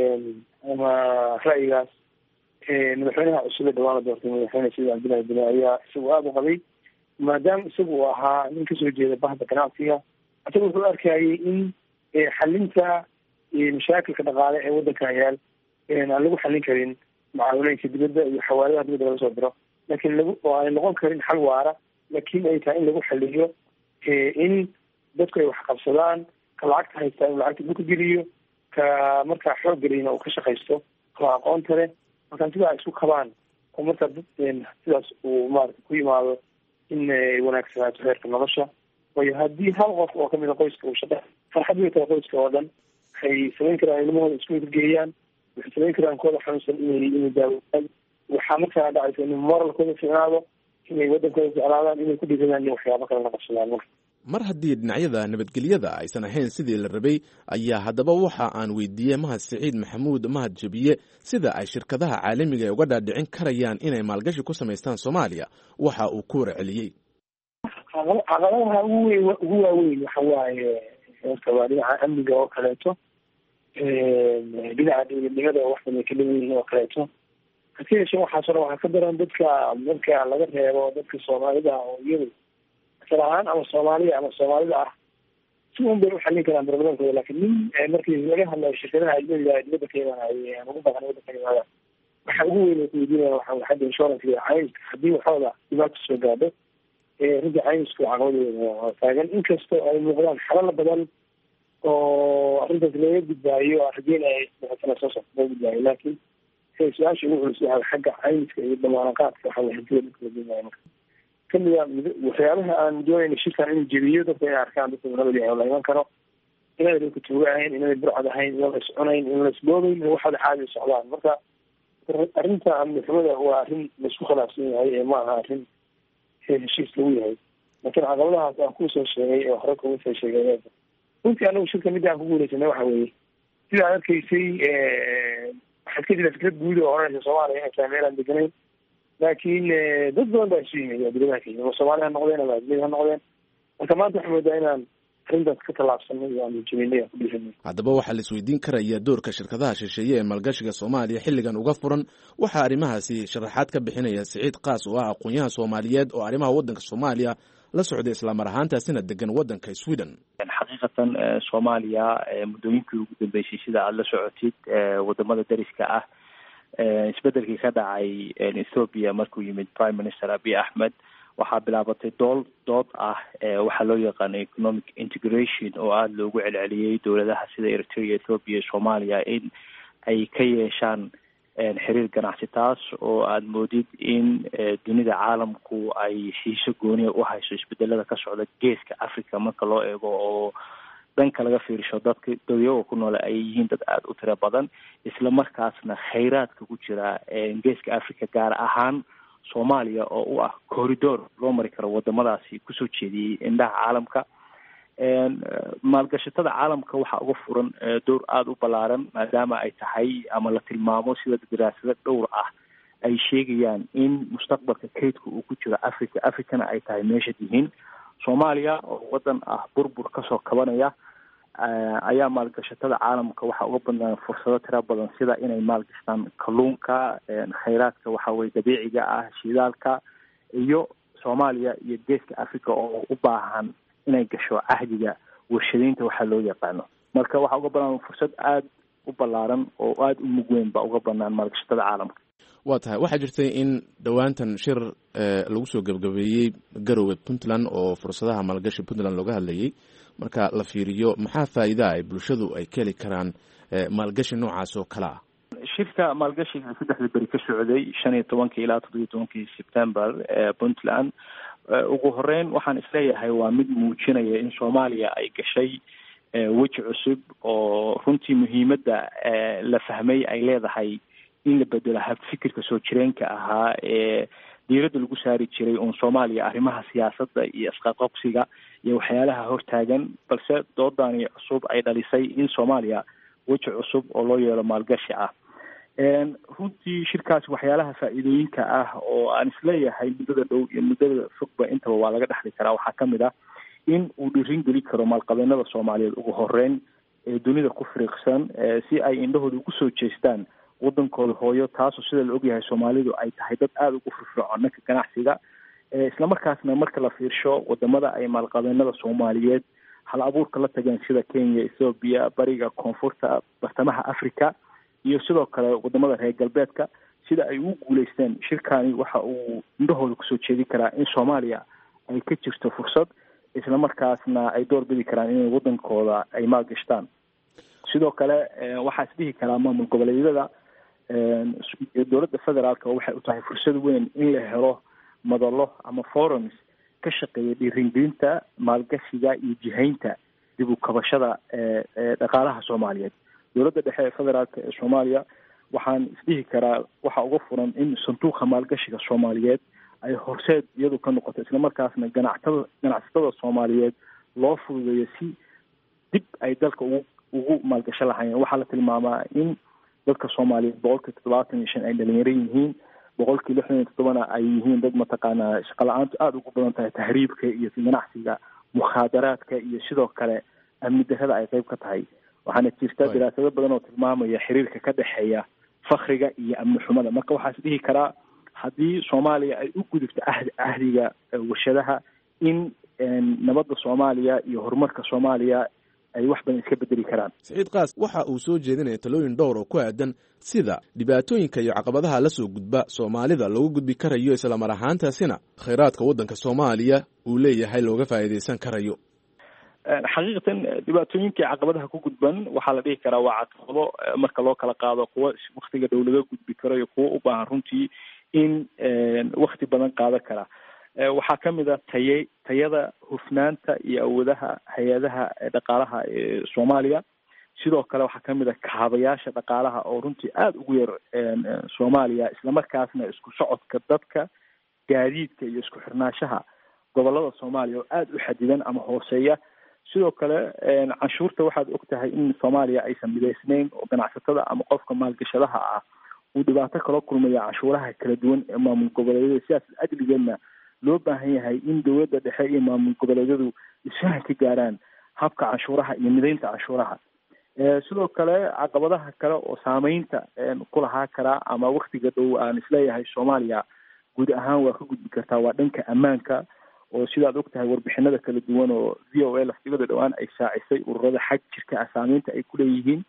ama ra'yigaas madaxweynaha cusub ee dhawaan la doortay madaxweyne sayid cabdullahi bile ayaa isagu aada u qabay maadaama isagu uu ahaa nin kasoo jeeda bahda ganacsiga isaga wuxuu arkayay in xalinta mashaakilka dhaqaale ee waddanka yaal aan lagu xallin karin macaawinooyinka dibadda iyo xawaaladaha dibadda laga soo diro laakiin lagu oo aanay noqon karin xal waara laakiin ay tahay in lagu xaliyo in dadku ay wax qabsadaan ka lacagta haystaa inuu lacagta dhulka geliyo ka markaa xoog geliyna uu ka shaqaysto ka aqoonta leh markaa sidaa ay isku kabaan oo markaa dad sidaas uu maarata ku yimaado in wanaagsanaato heerka nolosha waayo haddii hal qof oo kamid a qoyska uu shaqa farxad way tahay qoyska oo dhan waxay samayn karaan ilmahooda iskuulka geeyaan waxay samayn karaan kooda xanuunsan inay inay daawaan waxaa markaa dhacaysa in moralkooda ficnaado inay waddankooda jeclaadaan inay ku dhiiradaan in waxyaaba kale la qabsadaan marka mar haddii dhinacyada nabadgelyada aysan ahayn sidii la rabay ayaa haddaba waxa aan weydiiyey mahad siciid maxamuud mahad jabiye sida ay shirkadaha caalamiga ee uga dhaadhicin karayaan inay maalgashi ku samaystaan soomaaliya waxa uu ku waraceliyey caqabadaha ugu ugu waaweyn waxa waaye horta waa dhinaca amniga oo kaleeto dhinaca dowladnimada oo waxdan ay ka dhiman yihiin oo kaleeto hase yeeshee waxaasoo dhan waxaa ka daran dadka marka laga reebo dadka soomaalida oo iyadu asal ahaan ama soomaaliya ama soomaalida ah si un bay u xallin karaan barbaronkooda laakiin nin markii laga hadlayo shirkadaha ajnabiga dibadda ka imaanay ugu badan waddanka ka imaada waxa ugu weyn ay kuweydiinaya waxa xagga insurance iyo caymiska haddii waxooda dhibaato soo gaadho runtii caymisku caqabadeeda taagan inkastoo ay muuqdaan xalala badan oo arrintaas laga gudbaayo rajeyn ay sana soo socto laga gudbaayo laakiin su-aasha ugu culus waxa xagga caymiska iyo damaanaqaadka waxa way hantida dadka la gudbaayo marka kamida waxyaabaha aan doonayna shirkan inuu jebiyo dadka inay arkaan dadka nabadi la iman karo inay dadka tuuga ahayn inay burcad ahayn in la iscunayn in la isboobayn waxaada caadi socdaan marka arrinta amnixumada waa arrin laisku khilaafsan yahay ee maaha arrin heshiis lagu yahay laakiin caqabadahaas aan kusoo sheegay ee hore kuma soo sheegay runtii anagu shirka midda aan ku guuleysanay waxa weeye sida ad arkaysay waxaad ka jira fikrad guud oo oranaysa soomaaliya inay tahay meel aan deganayn laakiin dad badan baa isu yimid adiladaha ka yimid ama soomaali ha noqdeen ama adilada ha noqdeen marka maanta waxaa moodaa inaan arrintaas ka tallaabsanay oo aan jabinay aan ku dhiisanay haddaba waxaa la isweydiin karaya doorka shirkadaha shisheeye ee maalgashiga soomaaliya xilligan uga furan waxaa arrimahaasi sharaxaad ka bixinaya siciid qaas oo ah aqoon-yahan soomaaliyeed oo arrimaha waddanka soomaaliya la socday islamar ahaantaasina degan waddanka sweden xaqiiqatan soomaaliya muddooyinkii ugu dambeysay sida aada la socotid wadamada dariska ah isbedelkii ka dhacay ethoopia markuu yimid prime minister abiy ahmed waxaa bilaabatay dool dood ah waxaa loo yaqaano economic integration oo aada loogu celceliyey dowladaha sida eritrea, ethoopia iyo soomaaliya in ay ka yeeshaan xiriir ganacsi, taas oo aada moodid in dunida caalamku ay xiiso gooniya u hayso isbedelada ka socda geeska africa marka loo eego, oo dhanka laga fiirisho dadka dadyaga ku noole ay yihiin dad aada u tiro badan, isla markaasna khayraadka ku jira geeska africa gaar ahaan soomaaliya oo u ah corridor loo mari karo wadamadaasi kusoo jeediyey indhaha caalamka. maalgashatada caalamka waxaa uga furan door aada u ballaaran, maadaama ay tahay ama la tilmaamo sida daraasado dhowr ah ay sheegayaan in mustaqbalka kaydka uu ku jiro africa africana ay tahay meesha dihiin. soomaaliya oo wadan ah burbur kasoo kabanaya ayaa maalgashatada caalamka waxaa uga badnaan fursado tira badan, sida inay maalgashtaan kalluunka, khayraadka waxa weye dabiiciga ah, shidaalka, iyo soomaaliya iyo geeska africa oo u baahan inay gasho cahdiga warshadaynta waxaa loo yaqaano. marka waxaa uga banaan fursad aada u ballaaran oo aada u mug weyn baa uga banaan maalgashatada caalamka. waa tahay waxaa jirtay in dhowaantan shir lagu soo gebgabeeyey garowe puntland oo fursadaha maalgashi puntland looga hadlayay. marka la fiiriyo maxaa faa'iidaa ay bulshadu ay ka heli karaan maalgashi noocaas oo kale ah? shirka maalgashiga saddexda beri ka socday shan iyo tobankii ilaa toddobiyo tobankii September ee puntland, ugu horeyn waxaan isleeyahay waa mid muujinaya in soomaaliya ay gashay weji cusub oo runtii muhiimadda la fahmay ay leedahay in la bedelo habfikirka soo jireenka ahaa ee diiradda lagu saari jiray uun soomaaliya arrimaha siyaasadda iyo isqaqabsiga iyo waxyaalaha hortaagan, balse doodani cusub ay dhalisay in soomaaliya weji cusub oo loo yeelo maalgashi ah. runtii shirkaasi waxyaalaha faa'iidooyinka ah oo aan isleeyahay muddada dhow iyo muddada fogba intaba waa laga dhexli karaa waxaa ka mid ah in uu dhiirin geli karo maalqabeennada soomaaliyeed ugu horeyn ee dunida ku firiiqsan si ay indhahooda ugu soo jeestaan wadankooda hooyo, taasoo sida la ogyahay soomaalidu ay tahay dad aada ugu firfircoon dhanka ganacsiga, islamarkaasna marka la fiirsho wadamada ay maalqabeennada soomaaliyeed hal abuurka la tageen sida Kenya, Ethiopia, bariga koonfurta, bartamaha Africa iyo sidoo kale wadamada reer galbeedka, sida ay ugu guuleysteen shirkani waxa uu indhahooda kusoo jeedi karaa in soomaaliya ay ka jirto fursad, isla markaasna ay door bidi karaan inay wadankooda ay maalgashtaan. sidoo kale waxaa isdhihi karaa maamul goboleedyada dowladda federaalka waxay u tahay fursad weyn in la helo madalo ama forums ka shaqeeya dhiirigelinta maalgashiga iyo jihaynta dib u kabashada dhaqaalaha soomaaliyeed. dowladda dhexe ee federaalka ee soomaaliya waxaan isdhihi karaa waxaa uga furan in sanduuqa maalgashiga soomaaliyeed ay horseed iyadu ka noqoto, islamarkaasna ganactada ganacsatada soomaaliyeed loo fududeeyo si dib ay dalka ugu ugu maalgasho lahaayeen. waxaa la tilmaamaa in dadka soomaaliyeed boqolkii toddobaatan iyo shan ay dhalinyaro yihiin, boqolkii lixdan iyo toddobana ay yihiin dad mataqaanaa shaqo la-aantu aada ugu badan tahay, tahriibka iyo ganacsiga mukhaadaraadka iyo sidoo kale amni darrada ay qayb ka tahay. waxaana jirta daraasado badan oo tilmaamaya xiriirka ka dhexeeya fakriga iyo amni xumada. marka waxaa is dhihi karaa haddii soomaaliya ay u gudubto ahd ahdiga warshadaha in nabadda soomaaliya iyo horumarka soomaaliya ay wax badan iska bedeli karaan. Saciid Qaas waxa uu soo jeedinaya talooyin dhowr oo ku aadan sida dhibaatooyinka iyo caqabadaha la soo gudba Soomaalida loogu gudbi karayo, isla mar ahaantaasina khayraadka waddanka Soomaaliya uu leeyahay looga faa'iideysan karayo. xaqiiqatan dhibaatooyinka caqabadaha ku gudban waxaa la dhihi karaa waa caqabado marka loo kala qaado kuwa waqtiga dawladda gudbi karo iyo kuwa u baahan runtii in waqti badan qaadan kara. waxaa ka mid ah taye tayada hufnaanta iyo awoodaha hay-adaha dhaqaalaha ee Soomaaliya. sidoo kale waxaa ka mid ah kaabayaasha dhaqaalaha oo runtii aada ugu yar Soomaaliya, isla markaasna isku socodka dadka, gaadiidka iyo isku xirnaanshaha gobolada Soomaaliya oo aada u xadidan ama hooseeya. sidoo kale canshuurta waxaad ogtahay in Soomaaliya aysan mideysnayn oo ganacsatada ama qofka maalgashadaha ah uu dhibaato kala kulmaya canshuuraha kala duwan ee maamul goboleedyada. sidaas ajligeedna loo baahan yahay in dowladda dhexe iyo maamul goboleedyadu isfahan ka gaaraan habka canshuuraha iyo mideynta canshuuraha. sidoo kale caqabadaha kale oo saameynta ku lahaa karaa ama waqtiga dhow aan isleeyahay Soomaaliya guud ahaan waa ka gudbi kartaa waa dhanka ammaanka, oo sidaad ogtahay warbixinada kala duwan oo V O A laftigada dhawaan ay shaacisay ururada xag jirka ah saameynta ay ku leeyihiin.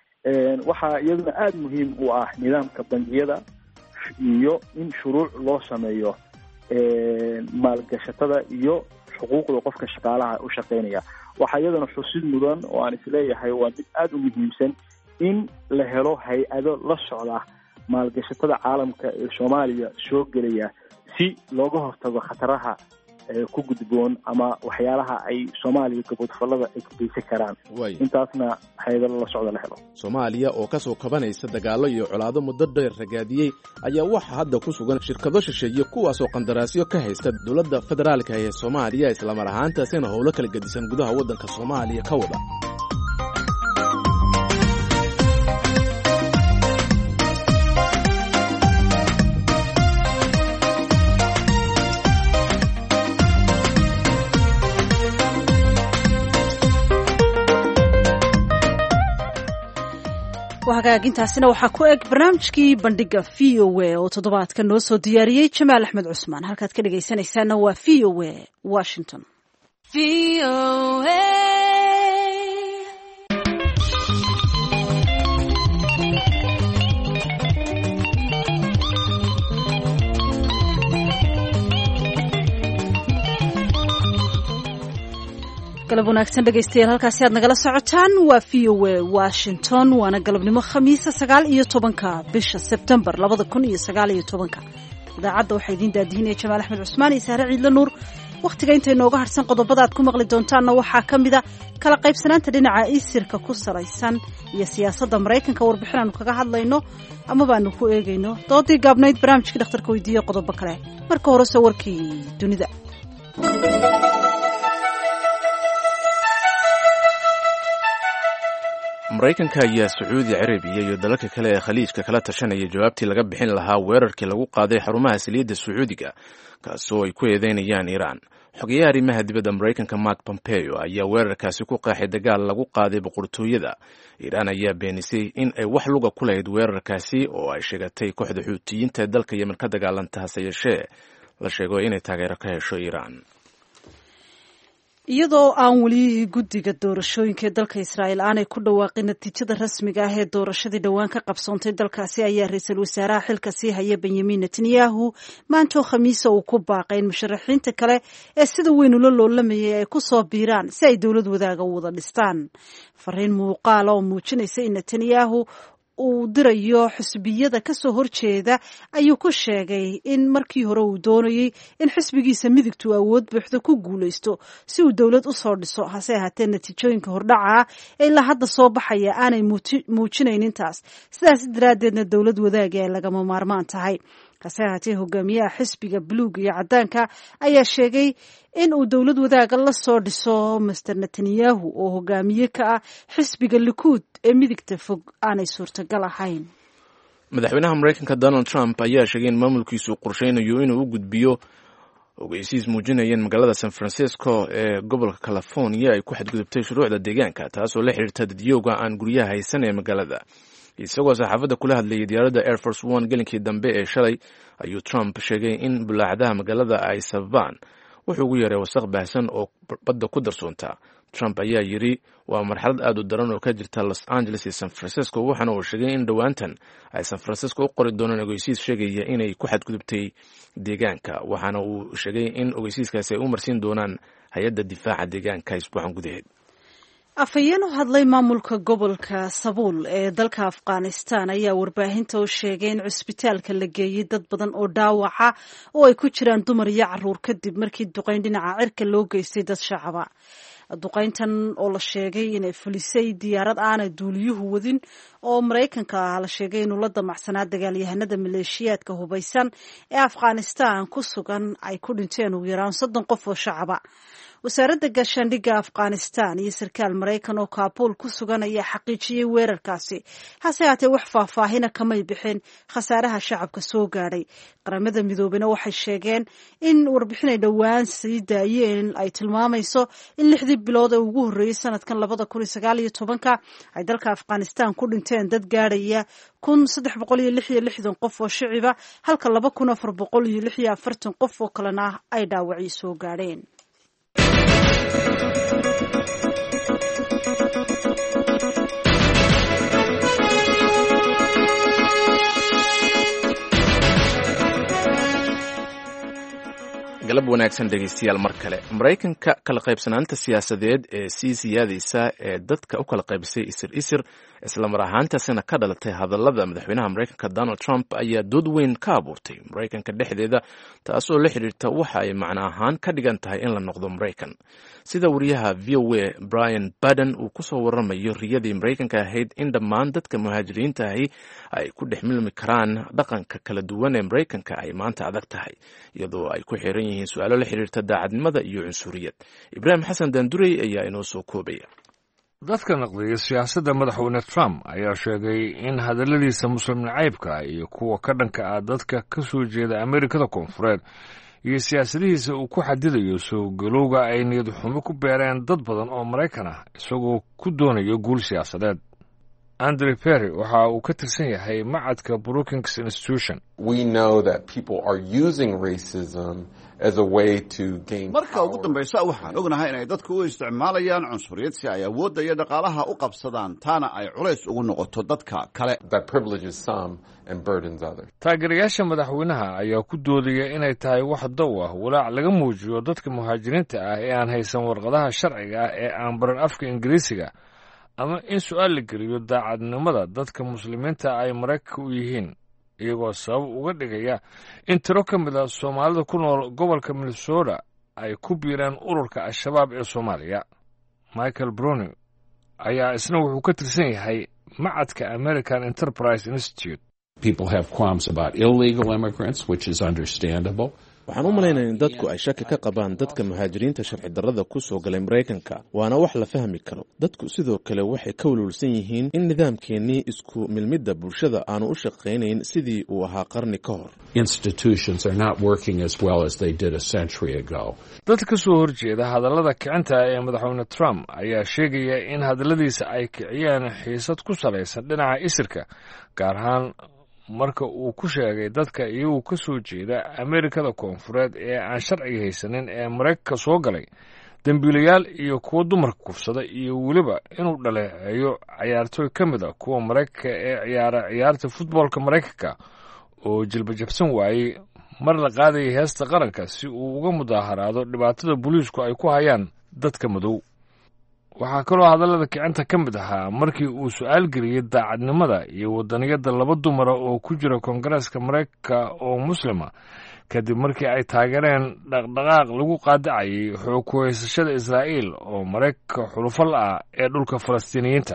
waxaa iyaduna aada muhiim u ah nidaamka bangiyada iyo in shuruuc loo sameeyo maalgashatada iyo xuquuqda qofka shaqaalaha u shaqaynaya. waxaa iyadana xusid mudan oo aan isleeyahay waa mid aada u muhiimsan in la helo hay-ado la socda maalgashatada caalamka ee soomaaliya soo gelaya si looga hortago khataraha ku gudboon ama waxyaalaha ay soomaaliya gabodfalada ay ku geysan karaan. intaasna hay-ado la socda la helo. soomaaliya oo ka soo kabanaysa dagaallo iyo colaado muddo dheer ragaadiyey ayaa waxaa hadda ku sugan shirkado shisheeye kuwaasoo qandaraasyo ka haysta dowladda federaalka ee soomaaliya islamar ahaantaasina howlo kala gedisan gudaha waddanka soomaaliya ka wada. hagaagintaasina waxaa ku eg barnaamijkii bandhiga v o a oo toddobaadka noo soo diyaariyey jamaal axmed cusmaan. halkaad ka dhegaysanaysaana waa v o a Washington. galab wanaagsan dhegaystayaal, halkaasi aad nagala socotaan waa v o a Washington. waana galabnimo khamiisa sagaal iyo tobanka bisha Sebtembar labada kun iyo sagaal iyo tobanka. idaacadda waxaa idiin daadihinaya jamaal axmed cusmaan iyo saare ciidle nuur. wakhtiga inta inooga harsan qodobada aad ku maqli doontaanna waxaa ka mid a kala qaybsanaanta dhinaca isirka ku salaysan iyo siyaasadda Maraykanka, warbixin aanu kaga hadlayno ama baanu ku eegayno, doodii gaabnayd, barnaamijkii dhakhtarka weydiiye, qodobo kale. marka horese warkii dunida. maraykanka ayaa sacuudi carabiya iyo dalalka kale ee khaliijka kala tashanaya jawaabtii laga bixin lahaa weerarkii lagu qaaday xarumaha saliidda sacuudiga kaasoo ay ku eedeynayaan iiraan. xogeyaha arrimaha dibadda maraykanka mark pompeo ayaa weerarkaasi ku qeexay dagaal lagu qaaday boqortooyada. iiraan ayaa beenisay in ay wax luga ku lahayd weerarkaasi oo ay sheegatay kooxda xuutiyiinta ee dalka yemen ka dagaalanta, hase yeeshee la sheego inay taageero ka hesho iiraan. iyadoo aan weli guddiga doorashooyinka ee dalka Israa'iil aanay ku dhawaaqin natiijada rasmiga ah ee doorashadii dhowaan ka qabsoontay dalkaasi, ayaa ra-iisul wasaaraha xilka sii haya Benyamin Netanyahu maanta khamiisa uu ku baaqay in musharaxiinta kale ee sida weyn ula loolamayay ay ku soo biiraan si ay dowlad wadaaga u wada dhistaan. fariin muuqaala oo muujinaysa in Netanyahu uu dirayo xisbiyada ka soo horjeeda ayuu ku sheegay in markii hore uu doonayay in xisbigiisa midigtu awood buuxda ku guulaysto si uu dowlad u soo dhiso, hase ahaatee natiijooyinka hordhaca ee ilaa hadda soo baxaya aanay muujinayn intaas, sidaas daraaddeedna dowlad wadaagi ay lagama maarmaan tahay. hase ahaatee hogaamiyaha xisbiga buluug iyo caddaanka ayaa sheegay in uu dowlad wadaaga la soo dhiso master Netanyahu oo hogaamiye ka ah xisbiga Likud ee midigta fog aanay suurtagal ahayn. madaxweynaha maraykanka Donald Trump ayaa sheegay in maamulkiisu qorsheynayo inuu u gudbiyo ogeysiis muujinayeen magaalada San Francisco ee gobolka California ay ku xadgudubtay shuruucda deegaanka, taasoo la xiriirta dadyowga aan guryaha haysan ee magaalada. isagoo saxaafadda kula hadlayay diyaaradda Air Force One gelinkii dambe ee shalay ayuu Trump sheegay in bulaacadaha magaalada ay sababaan wuxuu ugu yeeray wasaq baahsan oo badda ku darsoonta. Trump ayaa yidhi waa marxalad aad u daran oo ka jirta Los Angeles iyo San Francisco, waxaana uu sheegay in dhowaantan ay San Francisco u qori doonaan ogeysiis sheegaya inay ku xadgudubtay deegaanka, waxaana uu sheegay in ogeysiiskaasi ay u marsiin doonaan hay-adda difaaca deegaanka isbuucan gudaheed. afhayeen u hadlay maamulka gobolka Sabuul ee dalka Afghanistan ayaa warbaahinta u sheegay in cusbitaalka la geeyay dad badan oo dhaawaca oo ay ku jiraan dumar iyo caruur kadib markii duqeyn dhinaca cirka loo geystay dad shacaba. duqeyntan oo la sheegay inay fulisay diyaarad aanay duuliyuhu wadin oo Maraykanka la sheegay inuu la damacsanaa dagaalyahanada maleeshiyaadka hubaysan ee Afghanistan ku sugan ay ku dhinteen ugu yaraan soddon qof oo shacaba. wasaaradda gaashaandhigga Afghanistan iyo sarkaal Maraykan oo Kabul ku sugan ayaa xaqiijiyay weerarkaasi, hase haatee wax faahfaahina kamay bixin khasaaraha shacabka soo gaadhay. qaramada midoobena waxay sheegeen in warbixin ay dhowaan sii daayeen ay tilmaamayso in lixdii bilood ee ugu horreeyay sanadkan labada kun iyo sagaal iyo tobanka ay dalka Afghanistan ku dhinteen dad gaadhaya kun saddex boqol iyo lix iyo lixdan qof oo shiciba, halka laba kun afar boqol iyo lix iyo afartan qof oo kalena ay dhaawacyo soo gaadheen. galab wanaagsan dhegaystayaal mar kale. Maraykanka kala qaybsanaanta siyaasadeed ee sii siyaadaysa ee dadka u kala qaybisay isir isir isla mar ahaantaasina ka dhalatay hadallada madaxweynaha Maraykanka Donald Trump ayaa dood weyn ka abuurtay Maraykanka dhexdeeda, taasoo la xiriirta waxa ay macno ahaan ka dhigan tahay in la noqdo Maraykan. Sida wariyaha V O A Brian Baden uu ku soo waramayo, riyadii Maraykanka ahayd in dhammaan dadka muhaajiriinta ahi ay ku dhex milmi karaan dhaqanka kala duwan ee Maraykanka ay maanta adag tahay, iyadoo ay ku xiran yihiin su'aalo la xiriirta daacadnimada iyo cunsuriyad. Ibraahim Xasan Daandurey ayaa inoo soo koobaya. dadka naqdiya siyaasadda madaxweyne Trump ayaa sheegay in hadalladiisa muslim nacaybka iyo kuwa ka dhanka ah dadka ka soo jeeda Ameerikada Koonfureed iyo siyaasadihiisa uu ku xadidayo soo galowga ay niyad xumo ku beereen dad badan oo Maraykan ah isagoo ku doonayo guul siyaasadeed. Andrew Perry waxa uu ka tirsan yahay macadka Brookings Institution. We know that people are using racism as a way to gain power. Marka ugu dambaysa waxaan ognahay inay dadku u isticmaalayaan cunsuriyad si ay awoodda iyo dhaqaalaha u qabsadaan, taana ay culays ugu noqoto dadka kale. That privileges some and burdens others. Taageerayaasha madaxweynaha ayaa ku doodaya inay tahay wax daw ah walaac laga muujiyo dadka muhaajiriinta ah ee aan haysan warqadaha sharciga ah ee aan baran afka Ingiriisiga, ama in su'aal la geliyo daacadnimada dadka muslimiinta ay Maraykanka u yihiin, iyagoo sabab uga dhigaya in tiro ka mid ah Soomaalida ku nool gobolka Minnesota ay ku biiraan ururka Al-Shabaab ee Soomaaliya. Michael Browning ayaa isna wuxuu ka tirsan yahay macadka American Enterprise Institute. People have qualms about illegal immigrants, which is understandable. waxaan u malaynayaa in dadku ay shaki ka qabaan dadka muhaajiriinta sharci darrada ku soo galay Maraykanka, waana wax la fahmi karo. dadku sidoo kale waxay ka walwalsan yihiin in nidaamkeennii isku milmidda bulshada aanu u shaqaynayn sidii uu ahaa qarni ka hor. Institutions are not working as well as they did a century ago. Dadka ka soo horjeeda hadallada kicinta ee madaxweyne Trump ayaa sheegaya in hadalladiisa ay kiciyaan xiisad ku salaysan dhinaca isirka, gaar ahaan marka uu ku sheegay dadka iyagu ka soo jeeda Ameerikada Koonfureed ee aan sharciga haysanin ee Maraykanka soo galay dambiilayaal iyo kuwa dumarka kufsada, iyo weliba inuu dhaleeceeyo ciyaartooy ka mid ah kuwa Maraykanka ee ciyaara ciyaarta futboolka Maraykanka oo jilba jabsan waayey mar la qaadayay heesta qaranka si uu uga mudaaharaado dhibaatada booliisku ay ku hayaan dadka madow. waxaa kaloo hadallada kicinta ka mid ahaa markii uu su'aal geliyey daacadnimada iyo wadaniyadda laba dumara oo ku jira Koongareeska Maraykanka oo muslima, kadib markii ay taageereen dhaqdhaqaaq lagu qaadacayay xoog ku haysashada Israa'iil oo Maraykanka xulufo ah ee dhulka Falastiiniyiinta.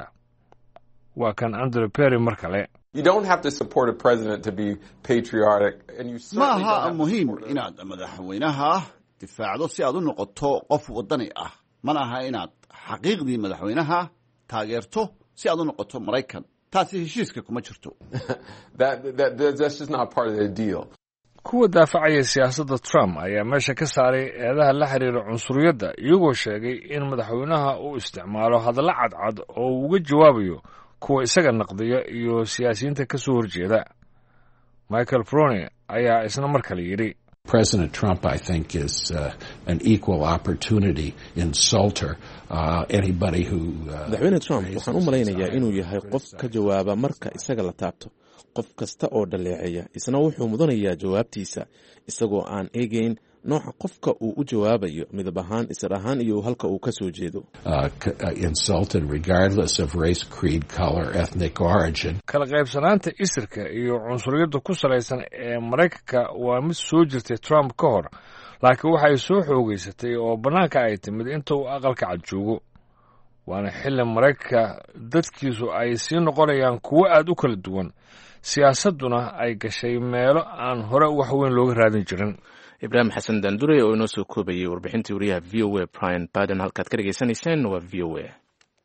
waa kan Andrew Perry mar kale. You don't have to support a president to be patriotic, and you certainly maaha don't muhiim inaad madaxweynaha difaacdo si aad u noqoto qof wadani ah, mana aha inaad xaqiiqdii madaxweynaha taageerto si aad u noqoto Maraykan. taasi heshiiska kuma jirto. that, that, that's just not part of the deal. kuwa daafacaya siyaasadda Trump ayaa meesha ka saaray eedaha la xiriira cunsuriyadda, iyagoo sheegay in madaxweynaha uu isticmaalo hadallo cadcad oo uu uga jawaabayo kuwa isaga naqdiya iyo siyaasiyiinta ka soo horjeeda. Michael Browning ayaa isna mar kale yidhi, President Trump, I think, is uh, an equal opportunity insulter. Uh, anybody who uh, madaxweyne Trump waxaan u malaynayaa inuu yahay qof ka jawaaba marka isaga la taabto. qof kasta oo dhaleeceeya isna wuxuu mudanayaa jawaabtiisa, isagoo aan eegayn nooca qofka uu u jawaabayo, midab ahaan, isir ahaan iyo halka uu ka soo jeedo. uh, insulted regardless of race, creed, color, ethnic origin. kala qaybsanaanta isirka iyo cunsuriyadda ku salaysan ee Maraykanka waa mid soo jirtay Trump ka hor, laakiin waxay soo xoogaysatay oo bannaanka ay timid inta uu aqalka cad joogo. waana xilli Maraykanka dadkiisu ay sii noqonayaan kuwo aad u kala duwan, siyaasadduna ay gashay meelo aan hore wax weyn looga raadin jirin. Ibraahim Xasan Daandurey oo inoo soo koobayay warbixintii wariyaha V O A Brian Baden. halkaad ka dhegaysanayseen waa V O A.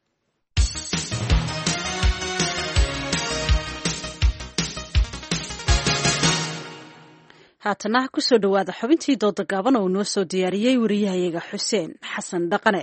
haatana ku soo dhowaada xubintii dooda gaaban oo noo soo diyaariyey wariyahayaga Xuseen Xasan Dhaqane.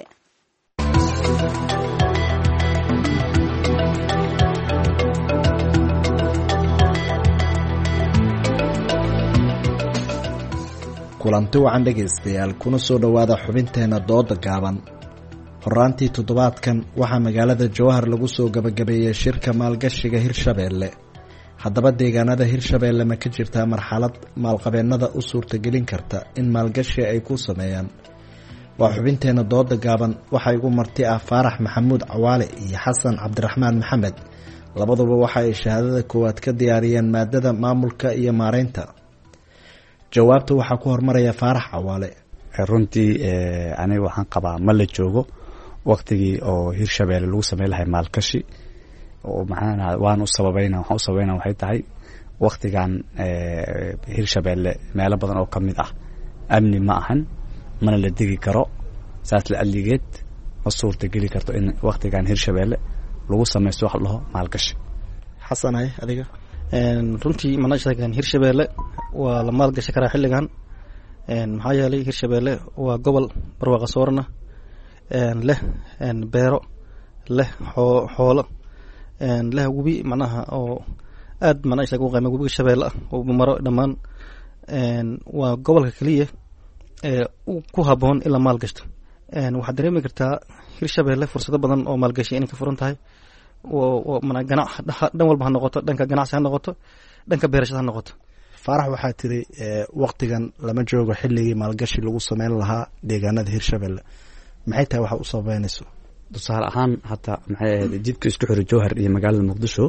kulanti wacan dhegaystayaal, kuna soo dhowaada xubinteena dooda gaaban. horaantii toddobaadkan waxaa magaalada Jowhar lagu soo gabagabeeyey shirka maalgashiga Hirshabeelle. haddaba deegaanada hirshabeelle ma ka jirtaa marxalad maalqabeennada u suurtagelin karta in maalgashi ay ku sameeyaan? waa xubinteena dooda gaaban. waxaa igu marti ah faarax maxamuud cawaale iyo xasan cabdiraxmaan maxamed, labaduba waxa ay shahaadada koowaad ka diyaariyeen maadada maamulka iyo maareynta. jawaabta waxaa ku hormaraya faarax cawaale. runtii aniga waxaan qabaa ma la joogo waktigii oo hirshabeelle lagu sameyn lahay maalgashi oo maxaa waan u sababayna waxaan u sababayna waxay tahay waktigan hirshabeelle meelo badan oo ka mid ah amni ma ahan, mana la degi karo. saas la aligeed ma suurta geli karto in waktigan hirshabeelle lagu sameysto wax laho maalgashi. xasanay adiga? runtii mana sheegan hirshabeelle waa la maalgashi karaa xilligan. maxaa yeelay hirshabeelle waa gobol barwaaqo soorana leh beero leh xoolo leh webi macnaha oo aad mana sheeg u qiimo webiga shabeelle ah oo maro dhammaan. waa gobolka keliya ee ku habboon in la maalgashto. waxaad dareemi kartaa hirshabeelle fursado badan oo maalgashi inay ka furan tahay oo mana ganac dhan walba ha noqoto, dhanka ganacsi ha noqoto, dhanka beerashada ha noqoto. faarax waxaa tiri waktigan lama joogo xilligii maalgashi lagu sameyn lahaa deegaanada hirshabeelle, maxay tahay waxa u sababeynayso? tusaale ahaan hata maxay ahayd jidka isku xiro jowhar iyo magaalada muqdisho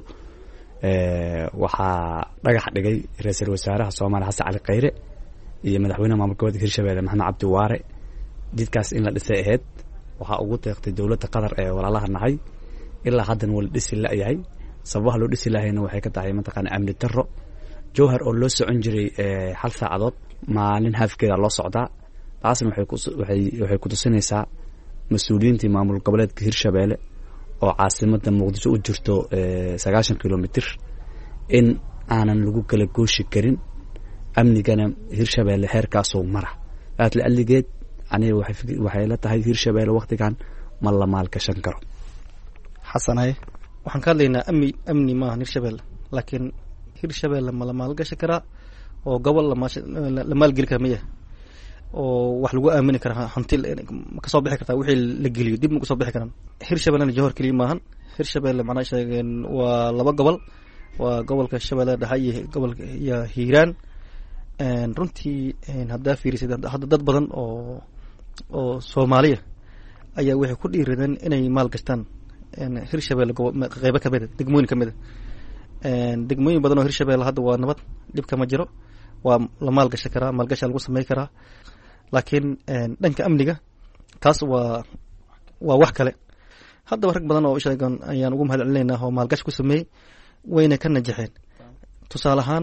waxaa dhagax dhigay ra-iisul wasaaraha soomaaliya xasan cali khayre iyo madaxweynaha maamulka gobolka hirshabeelle maxamed cabdi waare. jidkaas in la dhisay ahayd waxaa ugu deeqtay dowladda qatar ee walaalaha nahay. ilaa haddana waa la dhisi la-yahay. sababaha loo dhisi lahayna waxay ka tahay mataqaana amni darro. jowhar oo loo socon jiray hal saacadood maalin haafkeeda loo socdaa. taasna waxay ku tusinaysaa mas-uuliyiintii maamul goboleedka hirshabeelle oo caasimada muqdisho u jirto sagaashan kilomitr in aanan lagu kala gooshi karin. amnigana hirshabeelle heerkaasoo mara. aad la aligeed aniga waxay la tahay hirshabeelle waktigan ma la maalgashan karo. xasanay waxaan ka hadlaynaa amni amni maaha hirshabeelle, laakiin hirshabeelle ma la maalgashi karaa oo gobol la maalgeli kara miya oo wax lagu aamini karaa hanti ma kasoo bixi kartaa wixii la geliyo dib ma kasoo bixi karaan. hirshabeellena jowhar keliya maahan. hirshabeelle macnaa sheegeen waa laba gobol, waa gobolka shabeelle dhexe iyo gobolka iyo hiiraan. runtii haddaa fiirisid hadda dad badan oo oo soomaaliya ayaa waxay ku dhiiradeen inay maalgashtaan hirshabeelle qeybo kamida degmooyin kamida. degmooyin badan oo hirshabeelle hadda waa nabad, dhib kama jiro, waa la maalgashi karaa, maalgasha lagu samey karaa. laakiin dhanka amniga taas waa waa wax kale. haddaba rag badan oo sheegan ayaan ugu mahad celinaynaa oo maalgashi ku sameeyey wayna ka najaxeen. tusaale ahaan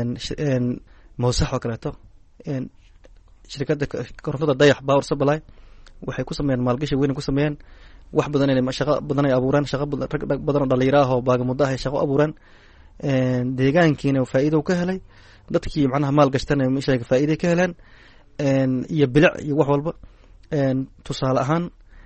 mawsax oo kaleeto shirkadda korontada dayax power supply waxay ku sameeyeen maalgashi weyna ku sameeyeen wax badan inay shaqo badan ay abuureen, shaqo rag badan oo dhalinyaro ah oo baagamudo ah ay shaqo abuureen. deegaankiina faa'iido ka helay, dadkii macnaha maalgashtana meesha faa'iido ka heleen iyo bilic iyo wax walba. tusaale ahaan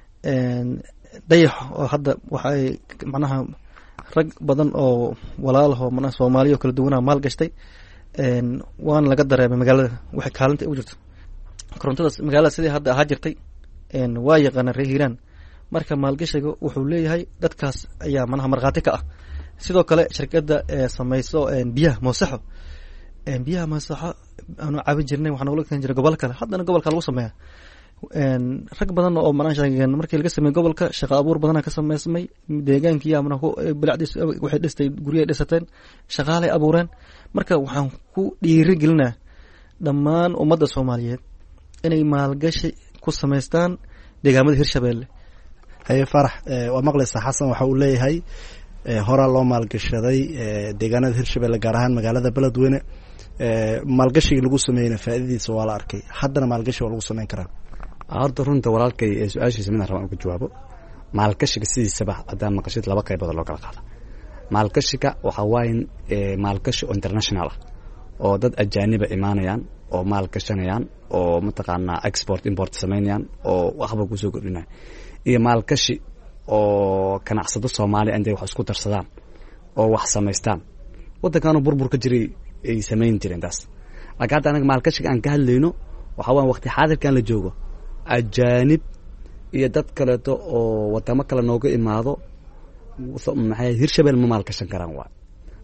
dayax oo hadda waxa ay macnaha rag badan oo walaalaho macnaha Soomaaliya kala duwan maal gashtay waan laga dareemay magaalada waxay kaalinta u jirto. korontada magaalada sidii hadda ahaa jirtay waa yaqaan reer Hiiraan. marka maalgashiga wuxuu leeyahay dadkaas ayaa macnaha marqaati ka ah. sidoo kale shirkadda samayso biyaha moosaxo biyaha moosaxo aanu caawin jirnay waxaan uga keenay gobol kale, haddana gobolka lagu sameeyaa. rag badan oo macnaha sheegeen markii laga sameeyay gobolka shaqo abuur badan ka sameysmay deegaankii amna ku bilacdis waxay dhistay guryaha dhisateen, shaqaalay abuureen. marka waxaan ku dhiirigelinaa dhammaan ummadda Soomaaliyeed inay maalgashi ku sameystaan deegaamada Hirshabeelle. haye Farax waa maqlaysaa Xasan waxa uu leeyahay hore loo maalgashaday deegaanada Hirshabeelle gaar ahaan magaalada Beledweyne maalgashiga lagu sameeyay faa'iidadiisa waa la arkay, haddana maalgashi waa lagu sameyn karaa. horta runta walaalkay su'aashiisa mid rabaan ku jawaabo. maalgashiga sidiisaba haddaan maqashid laba qaybood loo kala qaado. maalgashiga waxa waaye maalgashi international ah oo dad ajaaniba imaanayaan oo maalgashanayaan oo mataqaanaa export import sameynayaan oo waxba ku soo kordhinayaan, iyo maalgashi oo ganacsado Soomaali intay wax isku darsadaan oo wax sameystaan. waddankan burbur ka jiray ay sameyn jireen taas. laakiin hadda anaga maalgashiga aan ka hadlayno waxa waan waqti xaadirkan la joogo ajaanib iyo dad kale oo wadamo kale nooga imaado maxay Hirshabeelle ma maalgashan karaan waa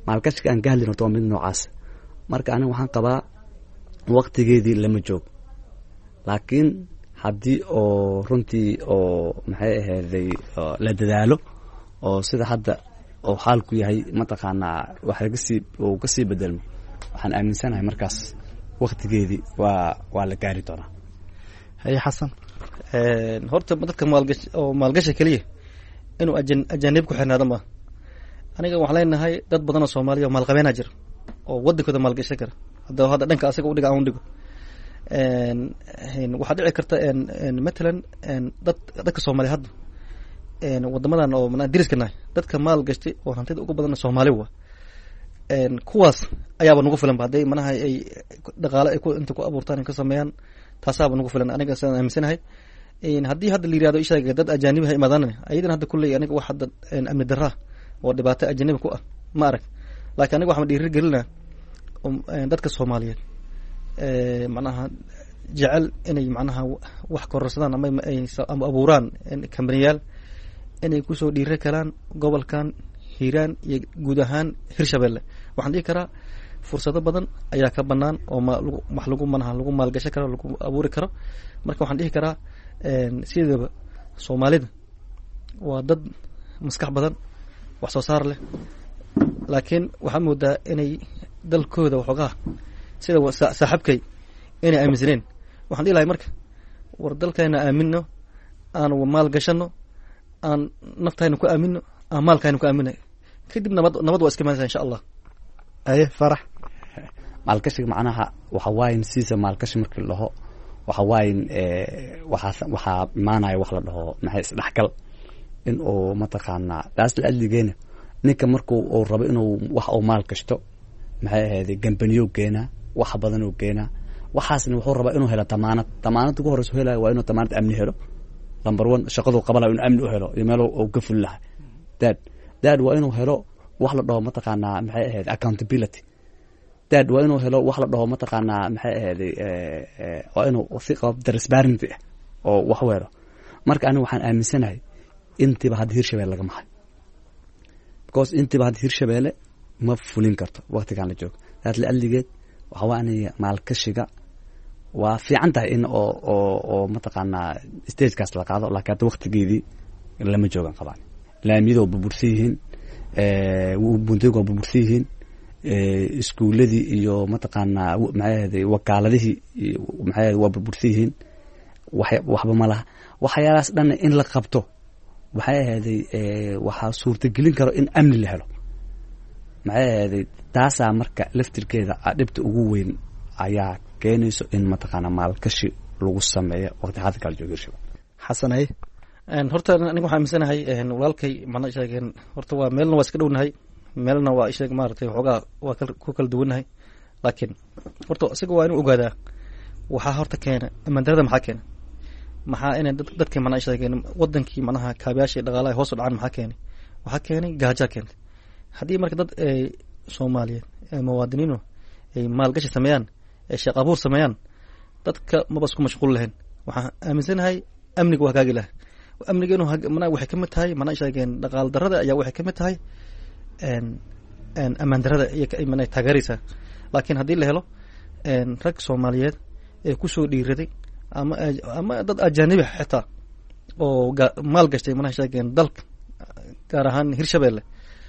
maalgashiga aan ka hadlin horta waa mid noocaas marka aniga waxaan qabaa waqtigeedii lama joog laakiin haddii oo runtii oo maxay ahayday la dadaalo oo sida hadda oo xaalku yahay mataqaanaa wax kasii oo kasii bedelmo waxaan aaminsanahay markaas waqtigeedii waa waa la gaari doonaa. haye xasan horta dadka maalgashi oo maalgashi kaliya inuu ajan ajaanib ku xirnaado ma aniga waxaan leenahay dad badan oo Soomaaliya maalqabeena jira oo wadankooda maalgashi kara hadda hadda dhanka asaga u dhiga aan dhigo een waxa dhici karta een een matalan een dad dadka Soomaaliya hadda een wadamadan oo mana diriskana dadka maalgashi oo hantida ugu badan Soomaaliya waa een kuwaas ayaaba nagu filan baday manaha ay dhaqaale ay ku inta ku abuurtaan ka sameeyaan taasaaba nagu filan aniga saan aaminsanahay in haddii hadda la yiraahdo ishaga dad ajaanib ah imaadaan ayadan hadda kulay aniga wax hadda amni darra oo dhibaato ajaanib ku ah ma arag laakiin aniga waxaan dhiiri gelinaa dadka Soomaaliyeed ee macnaha jecel inay macnaha wax kororsadaan ama ay abuuraan kambaniyal inay ku soo dhiiri karaan gobolkan Hiiraan iyo guud ahaan Hirshabeelle waxaan dhihi karaa fursado badan ayaa ka banaan oo wax lagu manaha lagu maalgashan karo lagu abuuri karo marka waxaan dhihi karaa een sidaba Soomaalida waa dad maskax badan wax soo saar leh laakiin waxa moodaa inay dalkooda waxoogaa sida saaxiibkay inay aaminsaneen waxaan dhihi lahay marka war dalkayna aamino aan maal gashano aan naftayna ku aamino aan maalkayna ku aamino kadib nabad nabad waa iska imaanaysaa insha Allah. aye farax maalgashiga macnaha waxa waayin siisa maalgashi markii la dhaho waxa waayin ee waxa waxa imaanaya wax la dhaho maxay isdhaxgal in uu mataqaanaa taas la adligeena ninka markuu uu rabo inuu wax uu maal gashto maxay ahayd gambaniyo geena wax badan oo geena waxaasna wuxuu rabaa inuu helo tamaanad tamaanad ugu horeyso helaa waa inuu tamaanad amni helo number one shaqadu qabala inuu amni u helo meel uu ka ful lahaa dad dad waa inuu helo wax la dhaho mataqaanaa maxay ahayd accountability dad waa inuu helo wax la dhaho mataqaanaa maxay ahayd ee waa inuu wasiiqo transparency oo wax weero marka aniga waxaan aaminsanahay intiba had Hirshabeelle laga maxay because intiba had Hirshabeelle ma fulin karto waqtigan la joogo dad la aligeed waxa waan maalkashiga waa fiican tahay in oo oo oo mataqaanaa stage kaas la qaado laakiin waqtigeedii lama joogan qabaan laamiyada burbursiin ee uu buntiga burbursiin ee iskuuladii iyo mataqaanaa maxay wakaaladihii maxay waa burbursiin wax waxba ma laha waxyaalaas dhan in la qabto waxay ahaday ee waxa suurta gelin karo in amni la helo maxay ahaday taasa marka laftirkeeda dhibta ugu weyn ayaa keenayso in mataqaanaa maalgashi lagu sameeyo waqti hadda kala joogo xasanay een horta aniga waxaan aaminsanahay een walaalkay macna sheegeen horta waa meelna waa iska dhownahay meelna waa isheeg maartay xogaa waa ku kala duwanahay laakiin horta isaga waa inuu ogaadaa waxa horta keena amandarada maxaa keena maxaa inay dadkii macna sheegeen wadankii macnaha kaabayaashii dhaqaalaha hoos u dhacaan maxaa keenay waxa keenay gaaja keentay haddii marka dad ay Soomaaliyeed ee muwaadiniino ay maalgashi sameeyaan ee shaqo abuur sameeyaan dadka ma bas ku mashquul lahayn waxaan aaminsanahay amniga waa kaagi lahaa amniga inuu mana waxay kamid tahay mana sheegeen dhaqaal darrada ayaa waxay kamid tahay een een amaan darrada iyo mana taageeraysa laakiin haddii la helo een rag Soomaaliyeed ee ku soo dhiiraday ama ama dad ajaanib ah xitaa oo maal gashtay mana sheegeen dalka gaar ahaan Hirshabeelle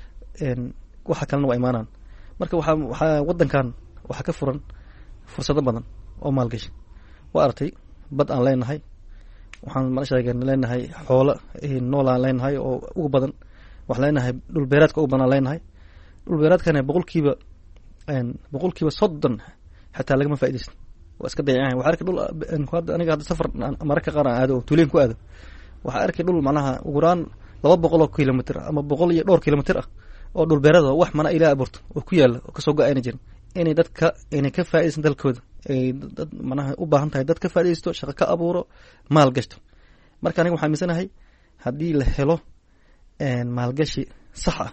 een waxa kalena waa imaanaan marka waxa waxa wadankan waxa ka furan fursado badan oo maalgashi waa artay bad aan leenahay waxaan ma sheegeen leenahay xoolo ee nool aan leenahay oo ugu badan wax leenahay dhul beereedka ugu badan leenahay dhul beereedkana boqolkiiba een boqolkiiba soddon xataa laga ma faa'iideysan waa iska dayacay waxa arkay dhul hadda aniga hadda safar marka qaar aan aado tuuleen ku aado waxa arkay dhul macnaha ugu raan laba boqol oo kiiloomitir ama boqol iyo dhowr kiiloomitir ah oo dhul beereed wax mana ilaa aburto oo ku yaala oo ka soo go'ayna jirin inay dadka inay ka faa'iideysan dalkooda ay dad macnaha u baahan tahay dad ka faa'iideysto shaqo ka abuuro maal gashto marka aniga waxaan aaminsanahay haddii la helo een maalgashi sax ah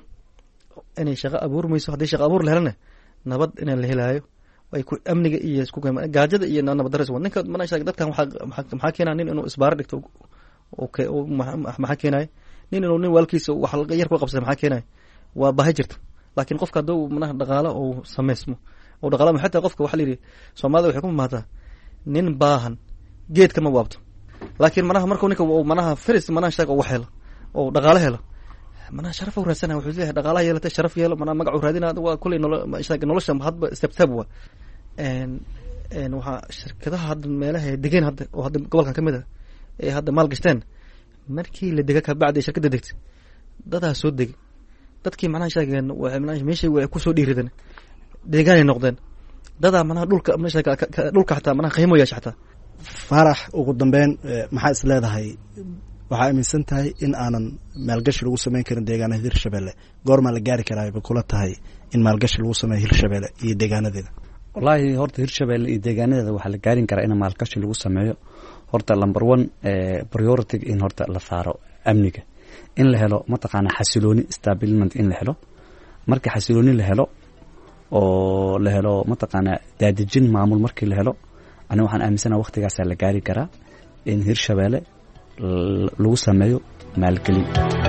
inay shaqo abuurmayso haddii shaqo abuur la helana nabad in la helaayo ay ku amniga iyo isku gaajada iyo nabad darro waa ninka mana sheeg dadkan waxa maxaa keenaa nin inuu isbaar dhigto okay maxaa keenay nin inuu nin walkiisa wax yar ku qabsado maxaa keenay waa baahi jirta laakiin qofka hadduu manaha dhaqaalo uu samaysmo oo dhaqaalo xataa qofka waxa la yidhi soomaalida waxay ku mahaataa nin baahan geed kama waabto laakiin manaha markuu ninka uu manaha firis manaha shaqo uu helo oo dhaqaalo helo manaha sharaf uu raadsanaa wuxuu leeyahay dhaqaalaha yeelatay sharaf yeelo manaha magac uu raadinaa waa kulli nolosha hadba step step wa een een waxa shirkadaha hadda meelaha degan hadda oo hadda gobolkan kamid ah ee hadda maal gashteen markii la dega ka bacdi shirkadda degtay dadaa soo degay dadkii manaha sheegeen waxay manaha meeshay way ku soo dhiirideen deegaan ay noqdeen dadaa manaha dhulka meesha dhulka xataa manaha qiimo yeesha xataa Faarax ugu dambeyn maxaa is leedahay waxaa aaminsan tahay in aanan maalgashi lagu samayn karin deegaanada Hirshabelle goorma la gaari karaa bay kula tahay in maalgashi lagu sameeyo Hirshabelle iyo deegaanadeeda wallaahi horta Hirshabelle iyo deegaanadeeda waxaa la gaarin karaa in maalgashi lagu sameeyo horta number one ee priority in horta la saaro amniga in la helo mataqaana xasilooni stability in la helo marka xasilooni la helo oo la helo mataqaana daadijin maamul markii la helo ana waxaan aaminsanahay waqtigaas la gaari karaa in Hirshabelle lagu sameeyo maalgelin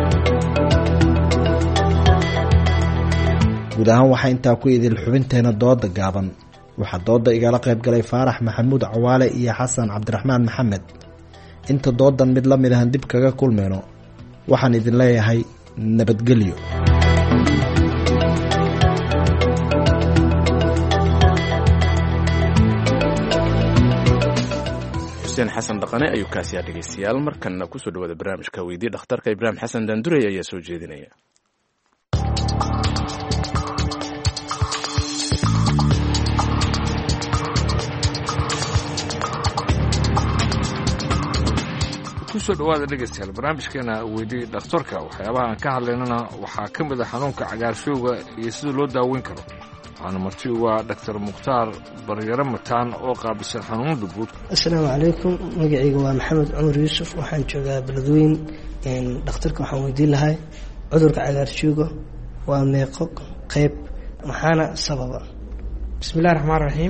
guud ahaan waxaa intaa ku idil xubinteena dooda gaaban waxaa dooda igala qayb galay Faarax Maxamuud Cawaale iyo Xasan Cabdiraxmaan Maxamed inta doodan mid la mid ah dib kaga kulmeeno waxaan idin leeyahay nabadgelyo Xuseen Xasan Dhaqane ayuu kaasi dhageystayaal markana ku soo dhawaada barnaamijka weydii dhakhtarka Ibraahim Xasan Dandurey ayaa soo jeedinaya kusoo dhawaada dhegeystayaal barnaamijkeena weydii dhakhtarka waxyaabaha aan ka hadlaynana waxaa ka mid ah xanuunka cagaarshowga iyo sida loo daaweyn karo waxaana marti waa doctor mukhtaar baryaro mataan oo qaabilsan xanuunada guud assalaamu calaykum magacayga waa maxamed cumar yuusuf waxaan joogaa beledweyn dhakhtarka waxaan weydiin lahay cudurka cagaarshowga waa meeqo qayb maxaana sababa bismillahi raxmaan raxiim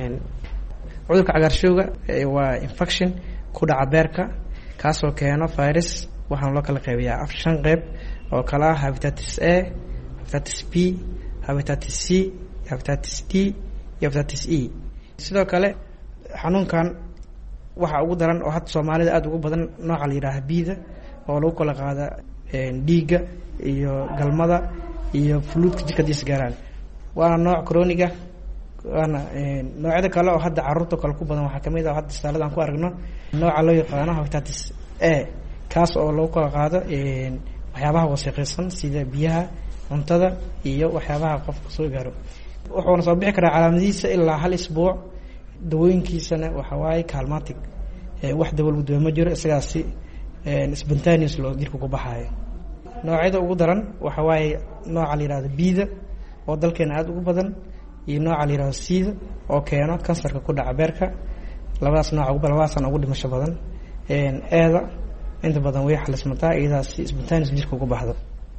cudurka cagaarshowga waa infection ku dhaca beerka kaasoo keeno virus waxaana loo kala qaybiyaa af shan qayb oo kala ah hepatitis A hepatitis B hepatitis C hepatitis D iyo hepatitis E sidoo kale xanuunkan waxa ugu daran oo hadda Soomaalida aad ugu badan nooca la yiraahdo B-da oo lagu kala qaada dhiigga iyo galmada iyo fluidka jirka diis gaaraan waana nooc chronic ah waana noocyada kale oo hadda carruurta kale ku badan waxaa kamid ah hadda istaalada aan ku aragno nooca loo yaqaano hepatitis A kaas oo lagu kala qaado waxyaabaha wasakhaysan sida biyaha cuntada iyo waxyaabaha qofka soo gaaro wuxuuna soo bixi karaa calaamadihiisa ilaa hal isbuuc dawooyinkiisana waxa waaye calmatic wax dawo lagu dawo ma jiro isagaasi spontaneous loo jirka ku baxaayo noocyada ugu daran waxa waaye nooca la yiraahdo B-da oo dalkeena aad ugu badan iyo nooca la yiraahdo C-da oo keeno kansarka ku dhaca beerka labadaas nooc ugu labadaasna ugu dhimasho badan eeda inta badan way xalismataa iyadaas spontaneous jirka ugu baxdo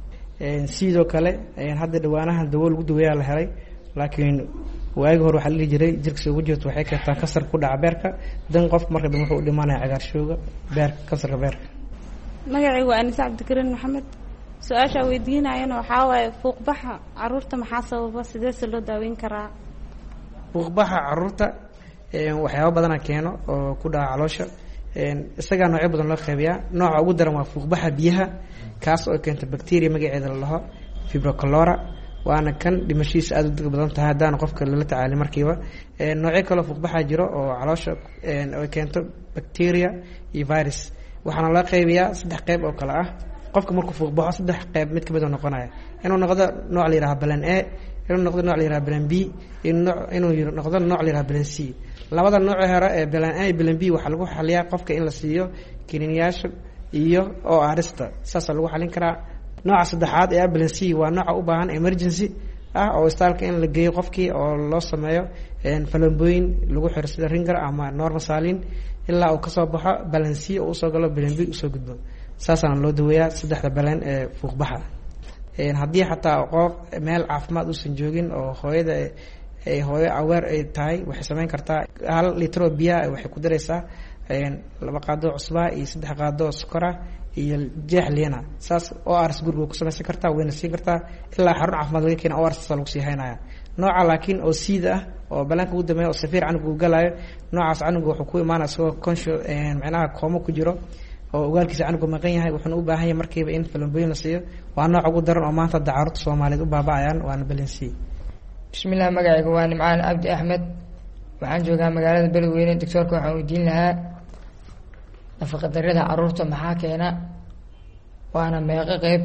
sidoo kale hadda dhawaanahan dawo lagu daweeyaa la helay laakiin waagi hore waxa la dhihi jiray jirka ugu jirto waxay keentaa kansar ku dhaca beerka dan qof marka dambe wuxuu u dhimanaya cagaarshowga beerka kansarka beerka magacaygu waa Anisa Cabdikariin Maxamed su-aasha weydiinayana waxaa waaye fuuqbaxa caruurta maxaa sababa sidee loo daaweyn karaa fuuqbaxa caruurta waxyaabo badan keeno oo ku dhaca caloosha isaga noocyo badan loo qaybiyaa nooca ugu daran waa fuuqbaxa biyaha kaas oo keenta bacteria magaceeda la laho fibrochlora waana kan dhimashiisa aad u deg badan tahay haddaan qofka lala tacaalin markiiba noocyo kale fuuqbaxa jiro oo caloosha ay keento bacteria iyo virus waxaana loo qaybiyaa saddex qayb oo kale ah qofka markuu fuuqbaxo saddex qayb mid kamid noqonaya inuu noqdo nooc la yiraahdo balan A inuu noqdo nooc la yiraahdo balan B inuu noqdo nooc la yiraahdo balan C labada nooc hore ee balan A iyo balan B waxa lagu xaliyaa qofka in la siiyo kiniiniyaasha iyo oo arista saas lagu xalin karaa nooca saddexaad ee balan C waa nooca u baahan emergency ah oo istaalka in la geeyo qofkii oo loo sameeyo falambooyin lagu xiro sida ringer ama normal saline ilaa uu kasoo baxo balan C oo usoo galo balan B usoo gudbo saasana loo daweeyaa saddexda balan ee fuuqbaxa haddii xataa qof meel caafimaad uusan joogin oo hooyada ay hooyo aweer ay tahay waxay samayn kartaa hal litro biya waxay ku daraysaa laba qaado cusbaa iyo saddex qaado sokora iyo jeex liina saas oo ars guriga ku samaysan kartaa wayna siin kartaa ilaa xarun caafimaad laga keena oo ars lagu sii haynaya nooca laakiin oo siida ah oo balaanka ugu dambeeya oo safiir canuga uu galayo noocaas canuga wuxuu ku imaanaya isagoo conscious macnaha koomo ku jiro oo ogaalkiisa canuga maqan yahay wuxuuna u baahan yahay markiiba in falomboyin la siiyo waa nooc ugu daran oo maanta dacaarurta soomaaliyeed u baaba'ayaan waana balansiye bismillaah magacayga waa nimcaan cabdi axmed waxaan joogaa magaalada beledweyne doctoorka waxaan weydiin lahaa nafaqadarrada caruurta maxaa keena waana meeqo qeyb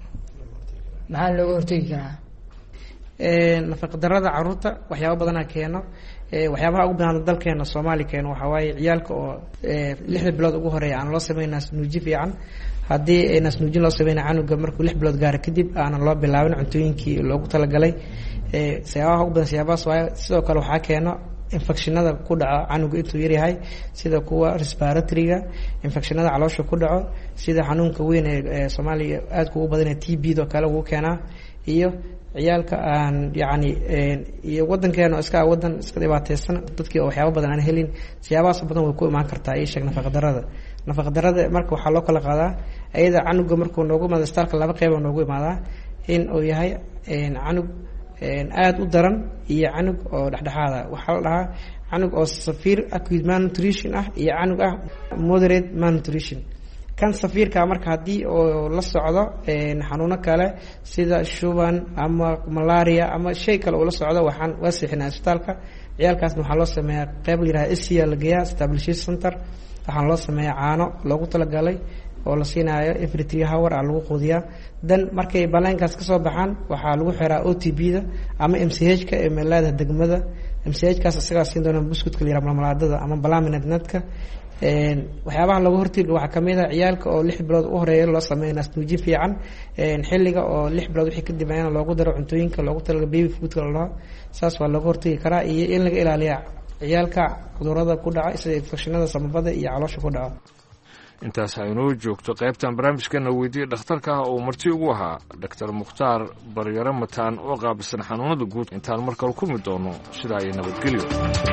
maxaa looga hortegi karaa nafaqadarrada caruurta waxyaaba badanaa keeno waxyaabaha ugu badan dalkeena soomaali keeno waxaa waaye ciyaalka oo lixda bilood ugu horeeya aan loo sameyn naasnuuji fiican haddii naasnuujin loo sameynaya canuga markuu lix bilood gaaro kadib aanan loo bilaabin cuntooyinkii loogu talagalay siyaabaha ugu badan siyaabahaas waaye sidoo kale waxaa keeno infectionada ku dhaco canuga intuu yaryahay sida kuwa respiratoryga infectionada caloosha ku dhaco sida xanuunka weyn ee soomaaliya aadka ugu badan ee t b do kale ugu keenaa iyo ciyaalka aan yacni iyo wadankeena iska wadan iska dhibaateysan dadkii oo waxyaaba badan aan helin siyaabahaas badan way ku imaan kartaa ii sheeg nafaqadarrada nafaqadarrada marka waxaa loo kala qaadaa ayada canuga markuu noogu imaado istaalka laba qeyb oo noogu imaadaa in uu yahay canug aada u daran iyo canug oo dhexdhexaada waxaa la dhahaa canug oo safiir acute malnutrition ah iyo canug ah moderate malnutrition kan safiirka marka haddii oo la socdo xanuuno kale sida shuban ama malaria ama shay kale uu la socdo waxaan waa siixinaa isbitaalka ciyaalkaasna waxaa loo sameeyaa qeyb la yiraha s c a la geeyaa stabilization center waxaana loo sameeyaa caano loogu talagalay oo la siinaayo every three hour aa lagu quudiyaa dan markay balaankaas kasoo baxaan waxaa lagu xiraa o t b da ama m c h ka ee meelaada degmada m c h kaas isagaa siin doona buskudka la yiraha malmalaadada ama balaminadnadka waxyaabaha lagu hortiga waxaa kamid ah ciyaalka oo lix bilood u horeeya loo sameeya naasnuuji fiican xilliga oo lix bilood wixii ka dambeeyana loogu daro cuntooyinka loogu talaga baby foodka la dhaho saas waa laga hortagi karaa iyo in laga ilaaliya ciyaalka cudurada ku dhaca sida infectionada samabada iyo caloosha ku dhaco intaas aynoo joogto qaybtan barnaamijkana weydiiyey dhakhtarka ah oo marti ugu ahaa doctor mukhtaar baryare mataan oo qaabilsan xanuunada guud intaan mar kale kulmi doono sidaa iyo nabadgelyo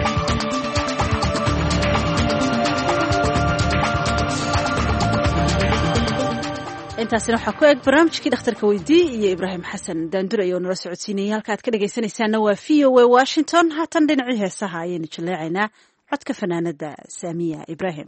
intaasina waxaa ku eg barnaamijkii dhakhtarka weydii iyo ibraahim xasan daandur ayuu nala socodsiinayay halka aad ka dhegaysanaysaana waa v o a washington haatan dhinacii heesaha ayaynu jaleecaynaa codka fanaanada saamiya ibraahim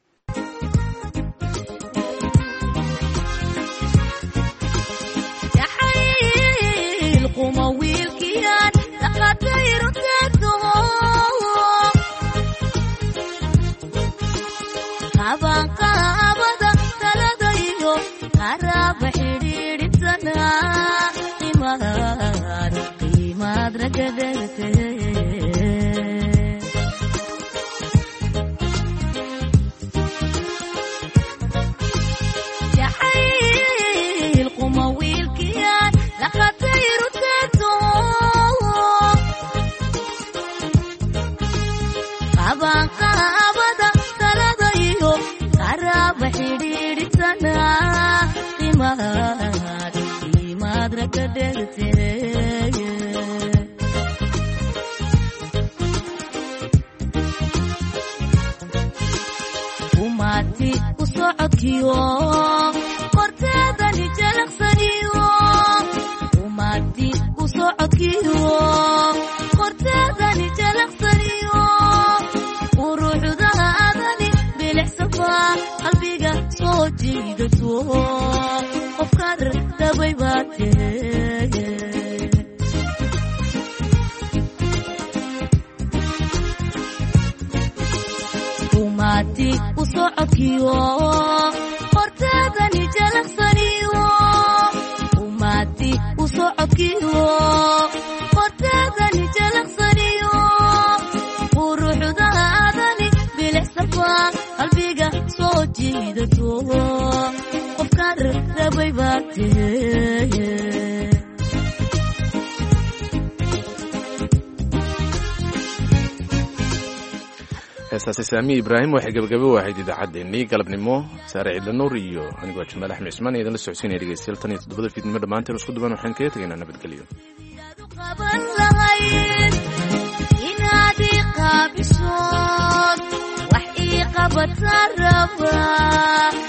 heestaasi saamiya ibraahim waxay gabagabo ahayd idaacaddeenii galabnimo saare ciidla nuur iyo anigoo jamaal axmed cismaan idinla socodsiinaya dhegeystayaal tan iyo toddobada fiidnimo dhammaanteen isku duban waxaan kaga tegaynaa nabadgelyo inaad iqaabisood wax ii qabata raba